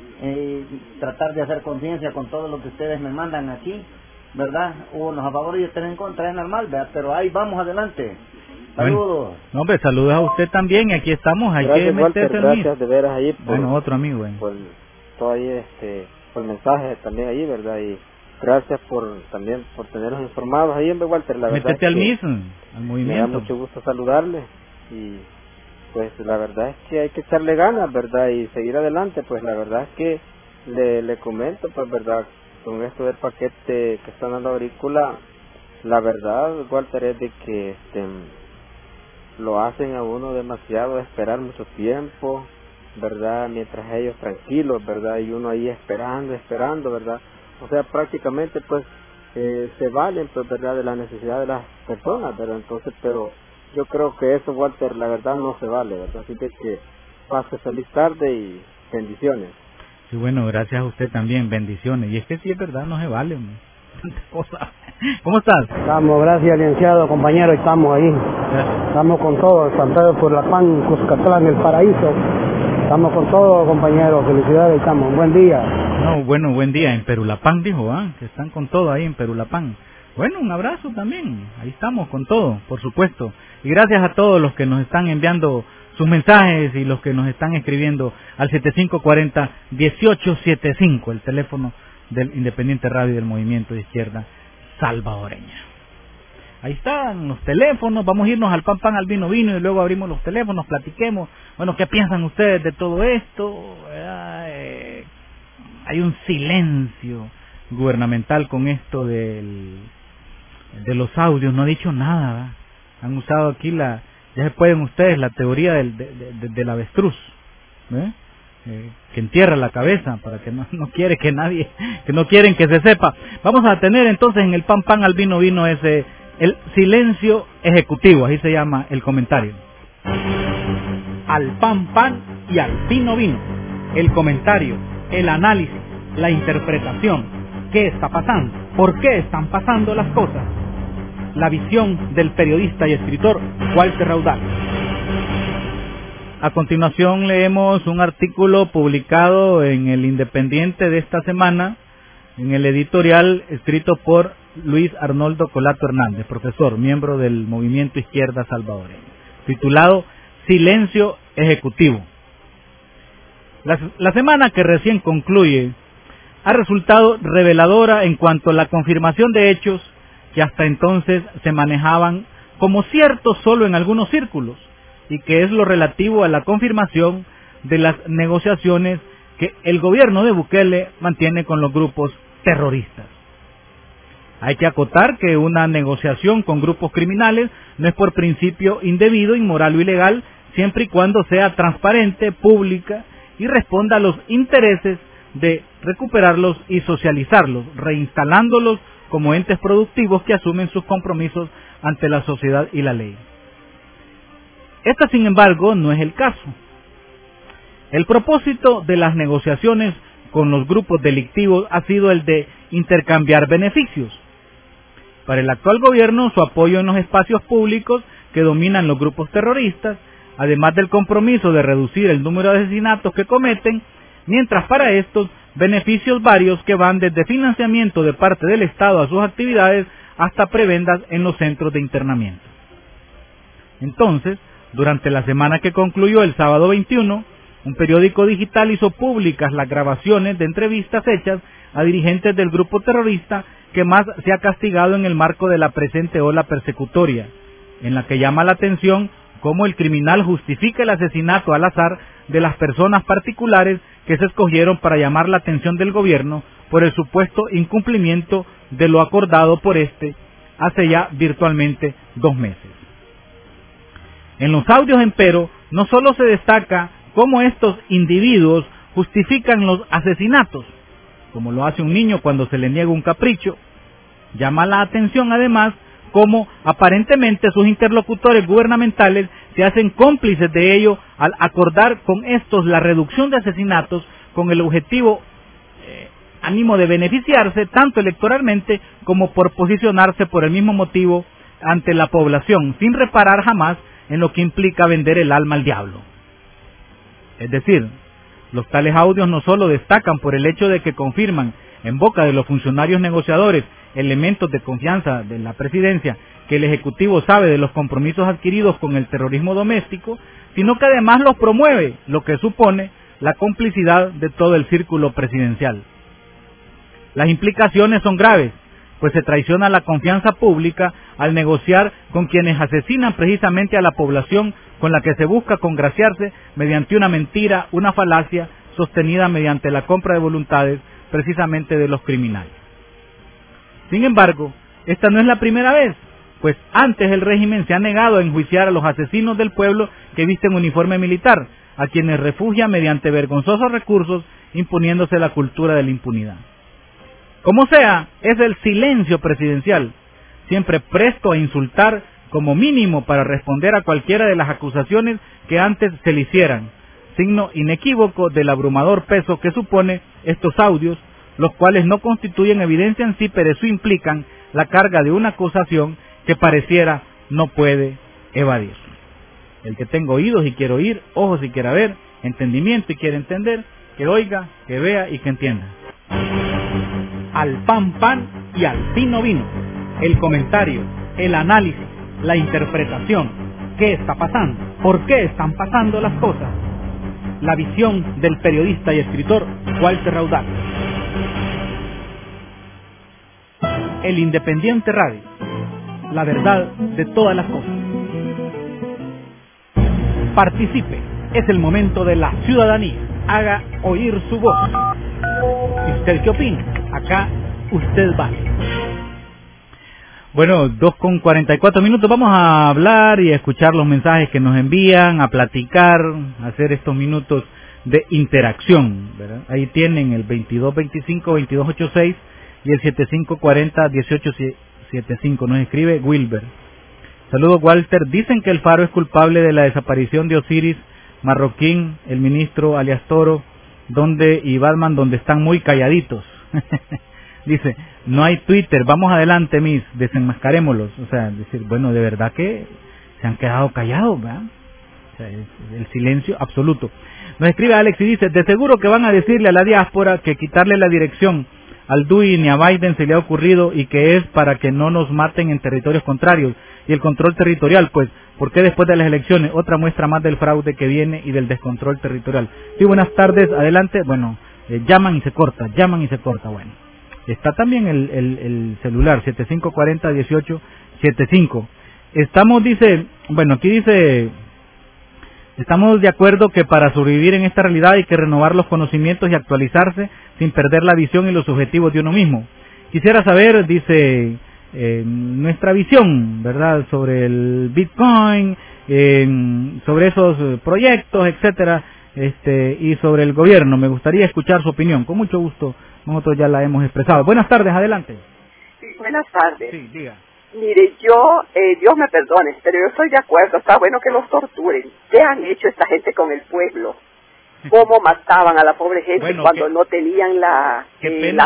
Tratar de hacer conciencia con todo lo que ustedes me mandan aquí, ¿verdad? Unos a favor y otros en contra, es normal, ¿verdad? Pero ahí vamos adelante. Saludos. Bueno, no, hombre, saludos a usted también, y aquí estamos, hay gracias, que meterse Walter, gracias de veras ahí por, otro amigo, por todo ahí, por el mensaje también ahí, ¿verdad? Y gracias también por tenernos informados ahí, Walter, la verdad. Métete al mismo, al movimiento. Me da mucho gusto saludarle, y pues la verdad es que hay que echarle ganas, ¿verdad? Y seguir adelante, pues la verdad es que le comento, pues, ¿verdad? Con esto del paquete que están dando agrícola, la verdad, Walter, es de que lo hacen a uno demasiado esperar mucho tiempo, ¿verdad? Mientras ellos tranquilos, ¿verdad? Y uno ahí esperando, ¿verdad? O sea, prácticamente, pues, se valen, pues, ¿verdad? De la necesidad de las personas, ¿verdad? Entonces, pero yo creo que eso, Walter, la verdad no se vale, ¿verdad? Así que pase feliz tarde y bendiciones. Sí, bueno, gracias a usted también, bendiciones. Y es que sí, es verdad, no se vale, ¿Cómo estás? Estamos, gracias, licenciado, compañero, estamos ahí. Gracias. Estamos con todo, San Pedro por la Pan, Cuscatlán, el paraíso. Estamos con todo, compañero, felicidades, estamos, buen día. No, bueno, buen día, en Perulapán, dijo, que están con todo ahí en Perulapán. Bueno, un abrazo también, ahí estamos con todo, por supuesto. Y gracias a todos los que nos están enviando sus mensajes y los que nos están escribiendo al 7540-1875, el teléfono del Independiente Radio y del Movimiento de Izquierda Salvadoreña. Ahí están los teléfonos, vamos a irnos al pan al vino y luego abrimos los teléfonos, platiquemos. Bueno, ¿qué piensan ustedes de todo esto? Hay un silencio gubernamental con esto de los audios, no ha dicho nada, ¿verdad? Han usado aquí ya se pueden ustedes la teoría del avestruz, que entierra la cabeza para que no quiere que nadie, que no quieren que se sepa. Vamos a tener entonces en el pan al vino el silencio ejecutivo, así se llama el comentario. Al pan pan y al vino vino. El comentario, el análisis, la interpretación. ¿Qué está pasando? ¿Por qué están pasando las cosas? La visión del periodista y escritor Walter Raudal. A continuación leemos un artículo publicado en el Independiente de esta semana, en el editorial escrito por Luis Arnoldo Colato Hernández, profesor, miembro del Movimiento Izquierda Salvadoreño, titulado Silencio Ejecutivo. La semana que recién concluye ha resultado reveladora en cuanto a la confirmación de hechos que hasta entonces se manejaban como ciertos solo en algunos círculos, y que es lo relativo a la confirmación de las negociaciones que el gobierno de Bukele mantiene con los grupos terroristas. Hay que acotar que una negociación con grupos criminales no es por principio indebido, inmoral o ilegal, siempre y cuando sea transparente, pública y responda a los intereses de recuperarlos y socializarlos, reinstalándolos como entes productivos que asumen sus compromisos ante la sociedad y la ley. Esta, sin embargo, no es el caso. El propósito de las negociaciones con los grupos delictivos ha sido el de intercambiar beneficios. Para el actual gobierno, su apoyo en los espacios públicos que dominan los grupos terroristas, además del compromiso de reducir el número de asesinatos que cometen, mientras para estos, beneficios varios que van desde financiamiento de parte del Estado a sus actividades hasta prebendas en los centros de internamiento. Entonces, durante la semana que concluyó el sábado 21, un periódico digital hizo públicas las grabaciones de entrevistas hechas a dirigentes del grupo terrorista que más se ha castigado en el marco de la presente ola persecutoria, en la que llama la atención cómo el criminal justifica el asesinato al azar de las personas particulares que se escogieron para llamar la atención del gobierno por el supuesto incumplimiento de lo acordado por este hace ya virtualmente 2 meses. En los audios, empero, no solo se destaca cómo estos individuos justifican los asesinatos, como lo hace un niño cuando se le niega un capricho, llama la atención además cómo aparentemente sus interlocutores gubernamentales se hacen cómplices de ello al acordar con estos la reducción de asesinatos con el objetivo ánimo de beneficiarse tanto electoralmente como por posicionarse por el mismo motivo ante la población, sin reparar jamás en lo que implica vender el alma al diablo. Es decir, los tales audios no solo destacan por el hecho de que confirman en boca de los funcionarios negociadores elementos de confianza de la presidencia que el Ejecutivo sabe de los compromisos adquiridos con el terrorismo doméstico, sino que además los promueve, lo que supone la complicidad de todo el círculo presidencial. Las implicaciones son graves, pues se traiciona la confianza pública al negociar con quienes asesinan precisamente a la población con la que se busca congraciarse mediante una mentira, una falacia sostenida mediante la compra de voluntades precisamente de los criminales. Sin embargo, esta no es la primera vez, pues antes el régimen se ha negado a enjuiciar a los asesinos del pueblo que visten uniforme militar, a quienes refugia mediante vergonzosos recursos imponiéndose la cultura de la impunidad. Como sea, es el silencio presidencial, siempre presto a insultar como mínimo para responder a cualquiera de las acusaciones que antes se le hicieran, signo inequívoco del abrumador peso que supone estos audios, los cuales no constituyen evidencia en sí, pero eso implican la carga de una acusación que pareciera no puede evadir. El que tenga oídos y quiere oír, ojos y quiera ver, entendimiento y quiere entender, que oiga, que vea y que entienda. Al pan pan y al vino vino. El comentario, el análisis, la interpretación. ¿Qué está pasando? ¿Por qué están pasando las cosas? La visión del periodista y escritor Walter Raudal. El Independiente Radio. La verdad de todas las cosas. Participe. Es el momento de la ciudadanía. Haga oír su voz. ¿Y usted qué opina? Acá usted vale. Bueno, 2:44. Vamos a hablar y a escuchar los mensajes que nos envían, a platicar, a hacer estos minutos de interacción, ¿verdad? Ahí tienen el 2225-2286 y el 7540-1875. Nos escribe Wilber. Saludos, Walter. Dicen que el Faro es culpable de la desaparición de Osiris Marroquín, el ministro alias Toro, y Batman, donde están muy calladitos. Dice, no hay Twitter, vamos adelante, mis, desenmascarémoslos. O sea, decir, bueno, de verdad que se han quedado callados, ¿verdad? O sea, es el silencio absoluto. Nos escribe Alex y dice, de seguro que van a decirle a la diáspora que quitarle la dirección al DUI ni a Biden se le ha ocurrido y que es para que no nos maten en territorios contrarios. Y el control territorial, pues, ¿por qué después de las elecciones? Otra muestra más del fraude que viene y del descontrol territorial. Sí, buenas tardes, adelante. Bueno, llaman y se corta, bueno. Está también el celular, 7540-1875. Estamos, dice, bueno, aquí dice, estamos de acuerdo que para sobrevivir en esta realidad hay que renovar los conocimientos y actualizarse sin perder la visión y los objetivos de uno mismo. Quisiera saber, dice, nuestra visión, ¿verdad?, sobre el Bitcoin, sobre esos proyectos, etcétera, y sobre el gobierno. Me gustaría escuchar su opinión. Con mucho gusto, nosotros ya la hemos expresado. Buenas tardes, adelante. Sí, buenas tardes. Sí, diga. Mire, yo, Dios me perdone, pero yo estoy de acuerdo, está bueno que los torturen. ¿Qué han hecho esta gente con el pueblo? ¿Cómo mataban a la pobre gente cuando no tenían la pena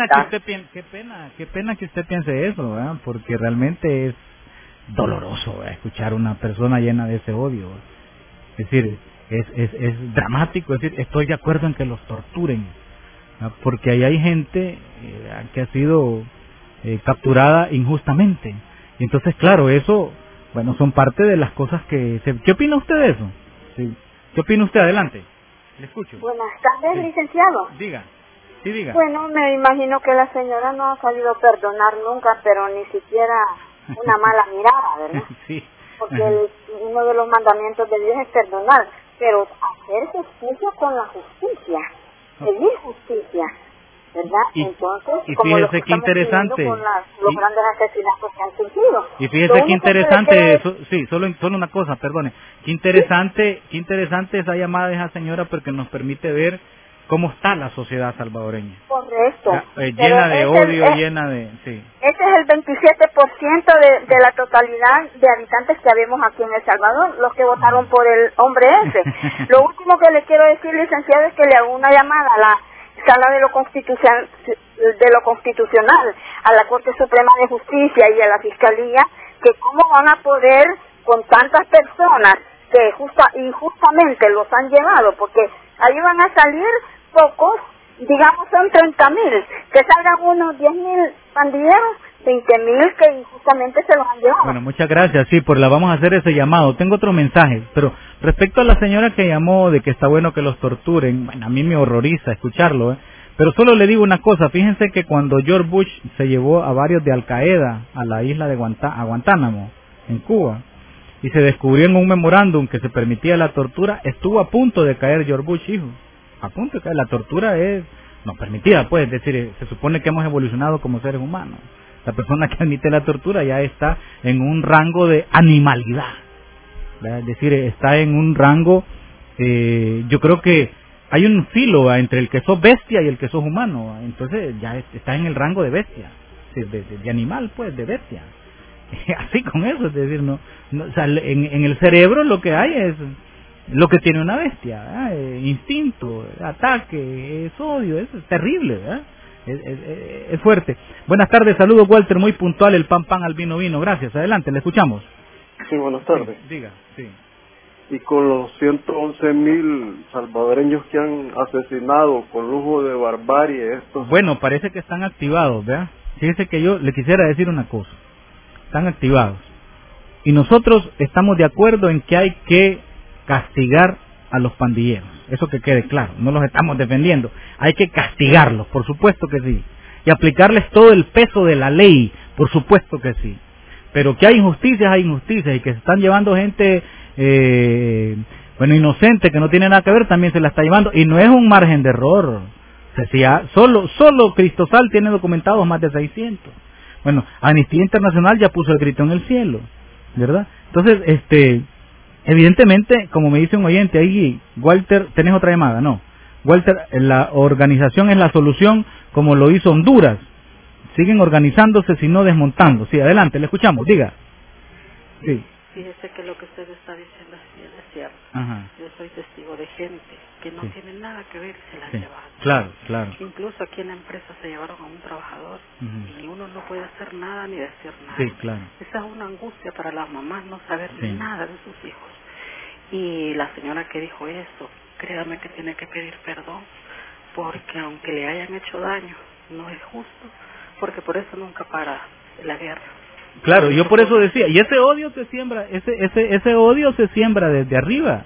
que usted piense eso, ¿verdad? Porque realmente es doloroso, ¿verdad?, escuchar a una persona llena de ese odio. Es decir, es dramático, es decir, estoy de acuerdo en que los torturen, ¿verdad?, porque ahí hay gente que ha sido capturada injustamente. Y entonces, claro, eso, bueno, son parte de las cosas que ¿Qué opina usted de eso? Sí. ¿Qué opina usted? Adelante. Le escucho. Buenas tardes, sí, licenciado. Diga, sí, diga. Bueno, me imagino que la señora no ha sabido perdonar nunca, pero ni siquiera una mala mirada, ¿verdad? Sí. Porque uno de los mandamientos de Dios es perdonar, pero hacer justicia con la justicia, pedir justicia, ¿verdad? Entonces, como fíjese qué interesante. Con los grandes asesinatos que han surgido. Y fíjese qué interesante, sí, solo una cosa, perdone. Qué interesante esa llamada de esa señora, porque nos permite ver cómo está la sociedad salvadoreña. Correcto. Llena de odio, llena de... Sí. Ese es el 27% de la totalidad de habitantes que habemos aquí en El Salvador, los que votaron por el hombre ese. Lo último que le quiero decir, licenciado, es que le hago una llamada a la Sala de lo Constitucional, a la Corte Suprema de Justicia y a la Fiscalía, que cómo van a poder con tantas personas que injustamente los han llevado, porque ahí van a salir pocos, digamos son 30,000, que salgan unos 10,000 pandilleros, 20,000 que injustamente se los han llevado. Bueno, muchas gracias, sí, vamos a hacer ese llamado. Tengo otro mensaje, pero respecto a la señora que llamó de que está bueno que los torturen, bueno, a mí me horroriza escucharlo, pero solo le digo una cosa. Fíjense que cuando George Bush se llevó a varios de Al Qaeda a la isla de Guantánamo, en Cuba, y se descubrió en un memorándum que se permitía la tortura, estuvo a punto de caer George Bush, hijo. A punto de caer. La tortura es no permitida, pues, es decir, se supone que hemos evolucionado como seres humanos. La persona que admite la tortura ya está en un rango de animalidad, ¿verdad? Es decir, está en un rango, yo creo que hay un filo entre el que sos bestia y el que sos humano, entonces ya está en el rango de bestia, de animal, pues, de bestia. Así con eso, es decir, no, o sea, en el cerebro lo que hay es lo que tiene una bestia, ¿verdad? Instinto, ataque, es odio, es terrible, ¿verdad? Es fuerte. Buenas tardes, saludos Walter, muy puntual, el pan al vino. Gracias, adelante, le escuchamos. Sí, buenas tardes. Sí, diga, sí. Y con los 111,000 salvadoreños que han asesinado con lujo de barbarie estos... Bueno, parece que están activados, ¿verdad? Fíjese que yo le quisiera decir una cosa. Están activados. Y nosotros estamos de acuerdo en que hay que castigar a los pandilleros. Eso que quede claro, no los estamos defendiendo. Hay que castigarlos, por supuesto que sí. Y aplicarles todo el peso de la ley, por supuesto que sí. Pero que hay injusticias, y que se están llevando gente, inocente, que no tiene nada que ver, también se la está llevando. Y no es un margen de error. Solo Cristosal tiene documentados más de 600. Bueno, Amnistía Internacional ya puso el grito en el cielo, ¿verdad? Entonces, evidentemente, como me dice un oyente ahí, Walter, ¿tenés otra llamada? No. Walter, la organización es la solución, como lo hizo Honduras. Siguen organizándose, sino desmontando. Sí, adelante, le escuchamos, diga. Sí. fíjese que lo que usted está diciendo es bien cierto. Ajá. Yo soy testigo de gente que no tiene nada que ver y se la llevan. Claro, claro. Incluso aquí en la empresa se llevaron a un trabajador y uno no puede hacer nada ni decir nada. Sí, claro. Esa es una angustia para las mamás, no saber Sí. nada de sus hijos. Y la señora que dijo eso, créame que tiene que pedir perdón, porque aunque le hayan hecho daño, no es justo, porque por eso nunca para la guerra. Claro, yo por eso decía, y ese odio se siembra, ese odio se siembra desde arriba,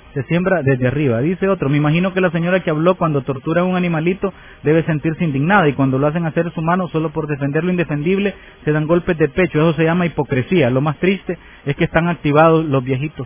dice otro. Me imagino que la señora que habló, cuando tortura a un animalito, debe sentirse indignada, y cuando lo hacen a seres humanos solo por defender lo indefendible, se dan golpes de pecho. Eso se llama hipocresía. Lo más triste es que están activados los viejitos.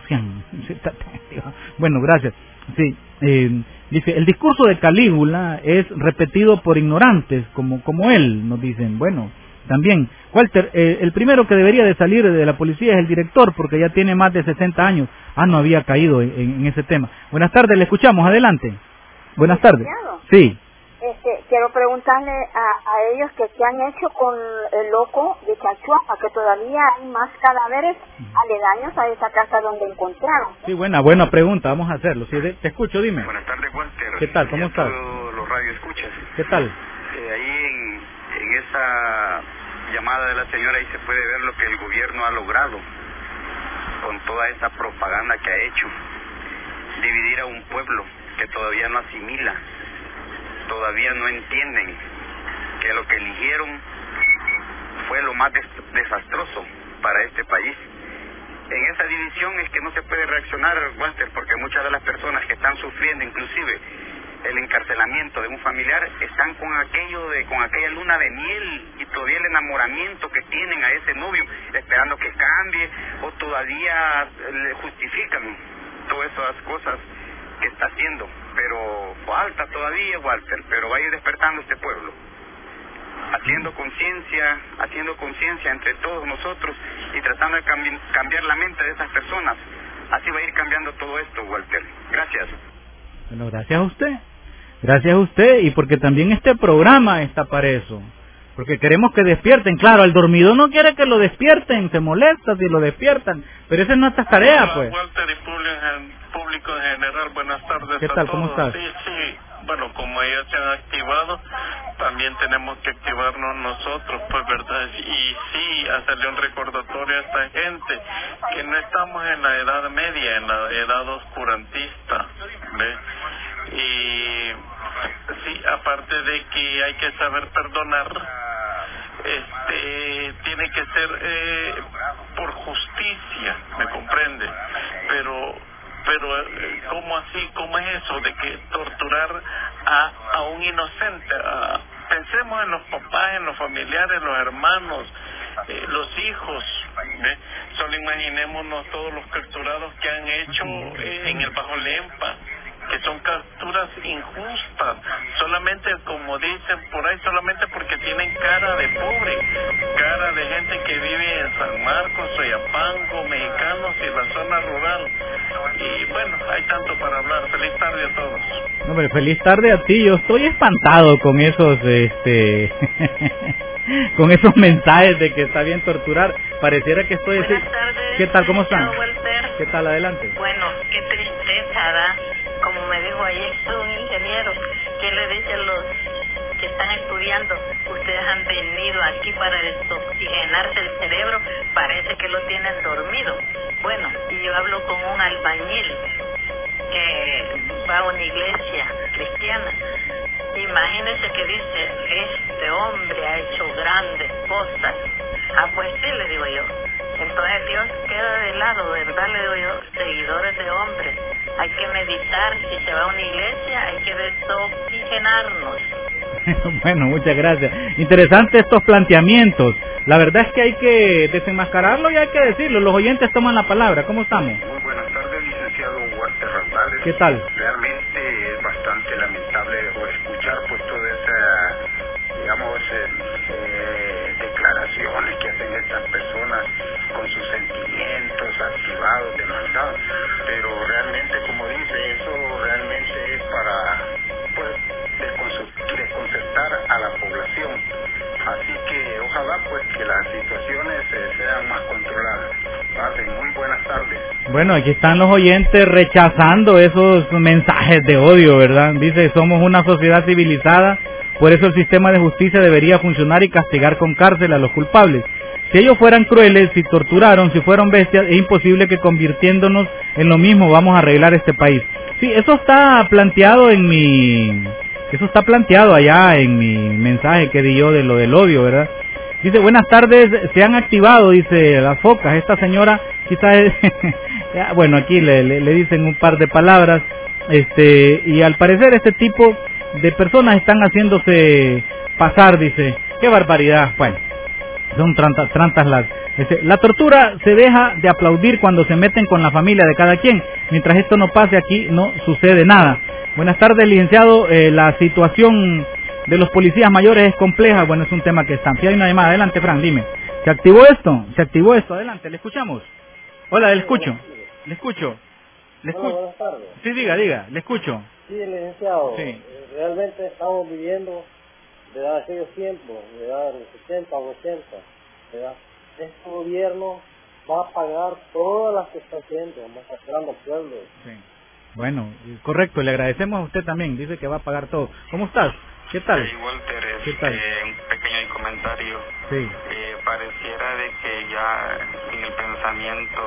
Bueno, gracias. Sí, dice, el discurso de Calígula es repetido por ignorantes, como él, nos dicen. Bueno, también, Walter, el primero que debería de salir de la policía es el director, porque ya tiene más de 60 años. No había caído en ese tema. Buenas tardes, le escuchamos, adelante. Buenas tardes. Sí. Quiero preguntarle a ellos que qué han hecho con el loco de Chachuapa, que todavía hay más cadáveres aledaños a esa casa donde encontraron. Sí, buena pregunta, vamos a hacerlo. Sí, te escucho, dime. Buenas tardes, Walter. ¿Qué tal? ¿Cómo estás? Todos los radioescuchas. ¿Qué tal? Ahí en esa llamada de la señora, ahí se puede ver lo que el gobierno ha logrado con toda esa propaganda que ha hecho. Dividir a un pueblo que todavía no asimila, todavía no entienden que lo que eligieron fue lo más desastroso para este país. En esa división es que no se puede reaccionar, Walter, porque muchas de las personas que están sufriendo, inclusive el encarcelamiento de un familiar, están con aquella luna de miel y todavía el enamoramiento que tienen a ese novio, esperando que cambie, o todavía le justifican todas esas cosas que está haciendo. Pero falta todavía, Walter, pero va a ir despertando este pueblo, haciendo conciencia entre todos nosotros y tratando de cambiar la mente de esas personas. Así va a ir cambiando todo esto, Walter. Gracias. Bueno, gracias a usted, y porque también este programa está para eso, porque queremos que despierten. Claro, al dormido no quiere que lo despierten, se molesta si lo despiertan, pero esa es nuestra tarea, pues. Walter y público en general, buenas tardes. ¿Qué tal? A ¿Cómo todos. estás? Sí, bueno, como ellos se han activado, también tenemos que activarnos nosotros, pues, ¿verdad? Y sí, hacerle un recordatorio a esta gente, que no estamos en la edad media, en la edad oscurantista, ¿ve? Y sí, aparte de que hay que saber perdonar, tiene que ser por justicia, ¿me comprende? Pero ¿cómo así? ¿Cómo es eso de que torturar a un inocente? Pensemos en los papás, en los familiares, los hermanos, los hijos, ¿ve? Solo imaginémonos todos los capturados que han hecho en el Bajo Lempa, que son capturas injustas, solamente, como dicen por ahí, solamente porque tienen cara de pobre, cara de gente que vive en San Marcos, Soyapango, mexicanos y la zona rural. Y bueno, hay tanto para hablar. Feliz tarde a todos. Hombre, feliz tarde a ti. Yo estoy espantado con esos con esos mensajes de que está bien torturar. Pareciera que estoy... Buenas tardes. ¿Qué tal? ¿Cómo están? Walter. ¿Qué tal? Adelante. Bueno, qué tristeza da. Como me dijo ayer un ingeniero, que le dice a los que están estudiando, ustedes han venido aquí para desoxigenarse el cerebro, parece que lo tienen dormido. Bueno, y yo hablo con un albañil que va a una iglesia cristiana. Imagínense que dice, este hombre ha hecho grandes cosas. Pues sí, le digo yo. Entonces Dios queda de lado, ¿verdad? Le digo yo, seguidores de hombres. Hay que meditar, si se va a una iglesia hay que desoxigenarnos. Bueno, muchas gracias. Interesantes estos planteamientos. La verdad es que hay que desenmascararlo y hay que decirlo. Los oyentes toman la palabra. ¿Cómo estamos? Muy buenas tardes, licenciado Walter Randales. ¿Qué tal? Realmente es bastante lamentable escuchar pues toda esa, digamos, declaraciones que hacen estas personas con sus sentimientos activados de maldad, pero realmente, como dice, eso realmente es para pues desconcertar a la población. Así que ojalá pues que las situaciones sean más controladas. Pasen muy buenas tardes. Bueno, aquí están los oyentes rechazando esos mensajes de odio, ¿verdad? Dice, somos una sociedad civilizada, por eso el sistema de justicia debería funcionar y castigar con cárcel a los culpables. Si ellos fueran crueles, si torturaron, si fueron bestias, es imposible que convirtiéndonos en lo mismo vamos a arreglar este país. Sí, eso está planteado allá en mi mensaje que di yo de lo del odio, ¿verdad? Dice, buenas tardes, se han activado, dice, las focas. Esta señora quizás es bueno, aquí le dicen un par de palabras, y al parecer este tipo de personas están haciéndose pasar, dice, qué barbaridad. Bueno, son tantas las... La tortura se deja de aplaudir cuando se meten con la familia de cada quien. Mientras esto no pase aquí, no sucede nada. Buenas tardes, licenciado. La situación de los policías mayores es compleja. Bueno, es un tema que está. Si hay una llamada, adelante, Fran, dime. ¿Se activó esto? Adelante, le escuchamos. Hola, le escucho. Buenas tardes. Sí, diga, le escucho. Sí, licenciado. Sí. Realmente estamos viviendo de aquellos tiempos, de los 70 o 80, ¿verdad? Este gobierno va a pagar todas las que está haciendo, masacrando pueblos. Sí. Bueno, correcto, le agradecemos a usted también, dice que va a pagar todo. ¿Cómo estás? ¿Qué tal? Walter, ¿Qué tal? Un pequeño comentario. Sí. Pareciera de que ya en el pensamiento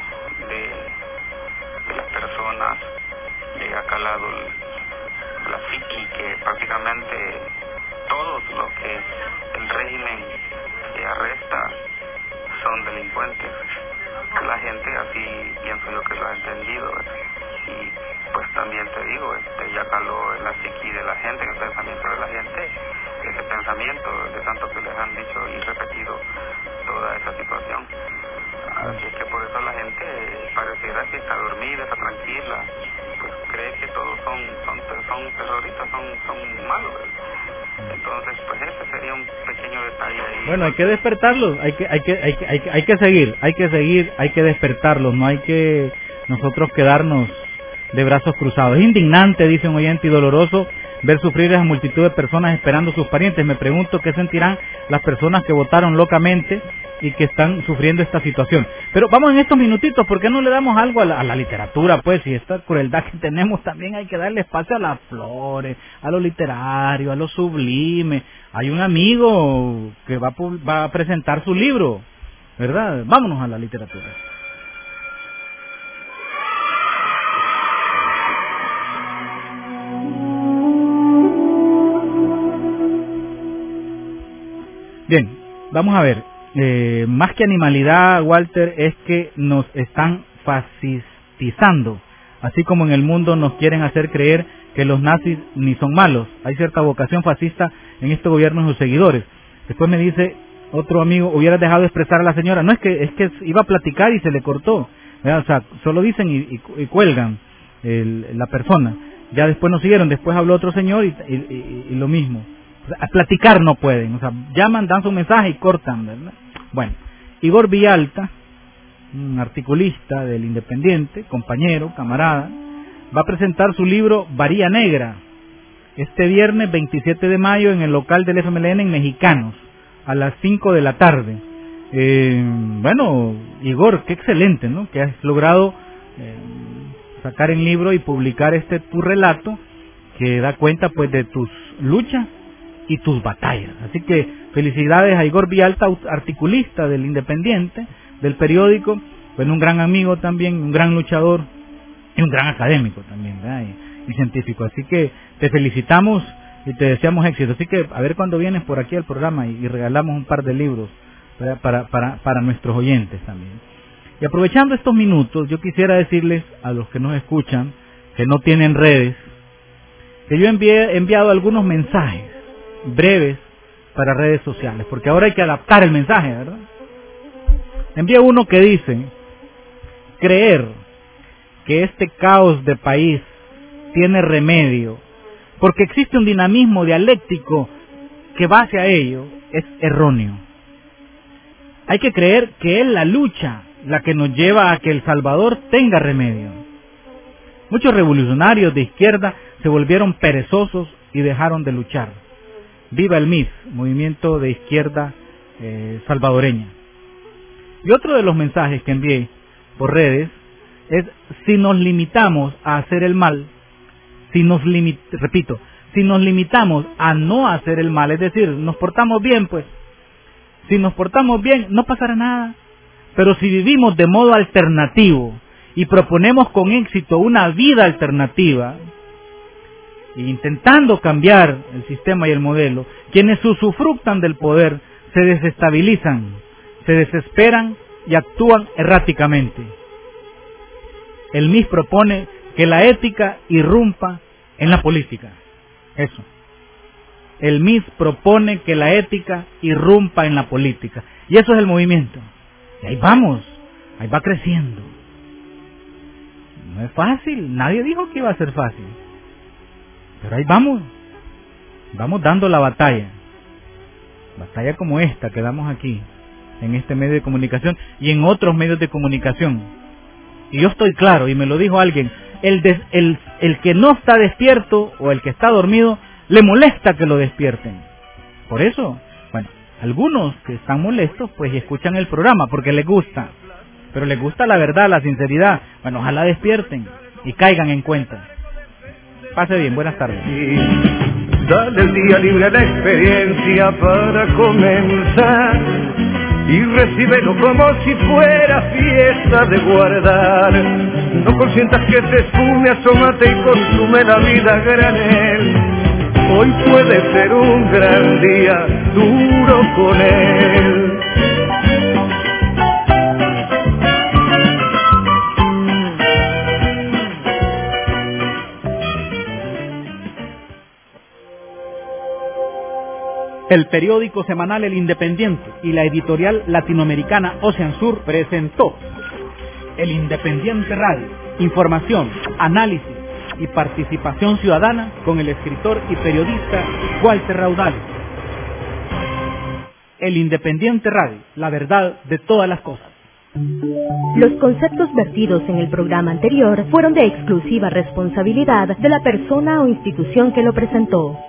de las personas ha calado la psiqui, que prácticamente todos los que el régimen arresta son delincuentes. La gente así pienso yo que lo ha entendido, y pues también te digo, ya caló en la psiqui de la gente, en el pensamiento de la gente, ese pensamiento de tanto que les han dicho y repetido toda esa situación. Así es que por eso la gente pareciera que está dormida, está tranquila, pues cree que todos son terroristas, son malos. Entonces, pues ese sería un pequeño detalle ahí. Bueno, hay que despertarlos, hay que despertarlos, no hay que nosotros quedarnos de brazos cruzados. Es indignante, dice un oyente, y doloroso ver sufrir a esa multitud de personas esperando sus parientes. Me pregunto qué sentirán las personas que votaron locamente y que están sufriendo esta situación. Pero vamos en estos minutitos, ¿por qué no le damos algo a la literatura? Pues, y esta crueldad que tenemos también hay que darle espacio a las flores, a lo literario, a lo sublime. Hay un amigo que va a presentar su libro, ¿verdad? Vámonos a la literatura. Bien, vamos a ver. Más que animalidad, Walter, es que nos están fascistizando, así como en el mundo nos quieren hacer creer que los nazis ni son malos. Hay cierta vocación fascista en este gobierno y sus seguidores. Después me dice otro amigo, hubieras dejado de expresar a la señora. No, es que iba a platicar y se le cortó, ¿verdad? O sea, solo dicen y cuelgan la persona. Ya después nos siguieron, después habló otro señor y lo mismo. O sea, a platicar no pueden, o sea, llaman, dan su mensaje y cortan, ¿verdad? Bueno, Igor Villalta, un articulista del Independiente, compañero, camarada, va a presentar su libro Varía Negra este viernes 27 de mayo en el local del FMLN en Mexicanos a las 5 de la tarde. Bueno, Igor, qué excelente, ¿no? Que has logrado sacar el libro y publicar tu relato que da cuenta pues de tus luchas y tus batallas. Así que felicidades a Igor Villalta, articulista del Independiente, del periódico, pues un gran amigo también, un gran luchador y un gran académico también, ¿verdad? Y científico. Así que te felicitamos y te deseamos éxito. Así que a ver cuándo vienes por aquí al programa y regalamos un par de libros para nuestros oyentes también. Y aprovechando estos minutos, yo quisiera decirles a los que nos escuchan, que no tienen redes, que yo he enviado algunos mensajes breves para redes sociales, porque ahora hay que adaptar el mensaje, ¿verdad? Envié uno que dice: creer que este caos de país tiene remedio porque existe un dinamismo dialéctico que va hacia ello es erróneo. Hay que creer que es la lucha la que nos lleva a que El Salvador tenga remedio. Muchos revolucionarios de izquierda se volvieron perezosos y dejaron de luchar. Viva el MIS, Movimiento de Izquierda salvadoreña. Y otro de los mensajes que envié por redes es: si nos limitamos a hacer el mal, si nos limitamos a no hacer el mal, es decir, nos portamos bien, pues, si nos portamos bien, no pasará nada. Pero si vivimos de modo alternativo y proponemos con éxito una vida alternativa, intentando cambiar el sistema y el modelo, quienes usufructan del poder se desestabilizan, se desesperan y actúan erráticamente. El MIS propone que la ética irrumpa en la política. Eso. El MIS propone que la ética irrumpa en la política. Y eso es el movimiento. Y ahí vamos, ahí va creciendo. No es fácil, nadie dijo que iba a ser fácil. Pero ahí vamos dando la batalla. Batalla como esta que damos aquí, en este medio de comunicación y en otros medios de comunicación. Y yo estoy claro, y me lo dijo alguien, el que no está despierto o el que está dormido, le molesta que lo despierten. Por eso, bueno, algunos que están molestos, pues escuchan el programa porque les gusta. Pero les gusta la verdad, la sinceridad. Bueno, ojalá despierten y caigan en cuenta. Pase bien, buenas tardes. Dale el día libre a la experiencia para comenzar y recíbelo como si fuera fiesta de guardar. No consientas que se esfume, asómate y consume la vida a granel. Hoy puede ser un gran día, duro con él. El periódico semanal El Independiente y la editorial latinoamericana Ocean Sur presentó El Independiente Radio. Información, análisis y participación ciudadana con el escritor y periodista Walter Raudales. El Independiente Radio, la verdad de todas las cosas. Los conceptos vertidos en el programa anterior fueron de exclusiva responsabilidad de la persona o institución que lo presentó.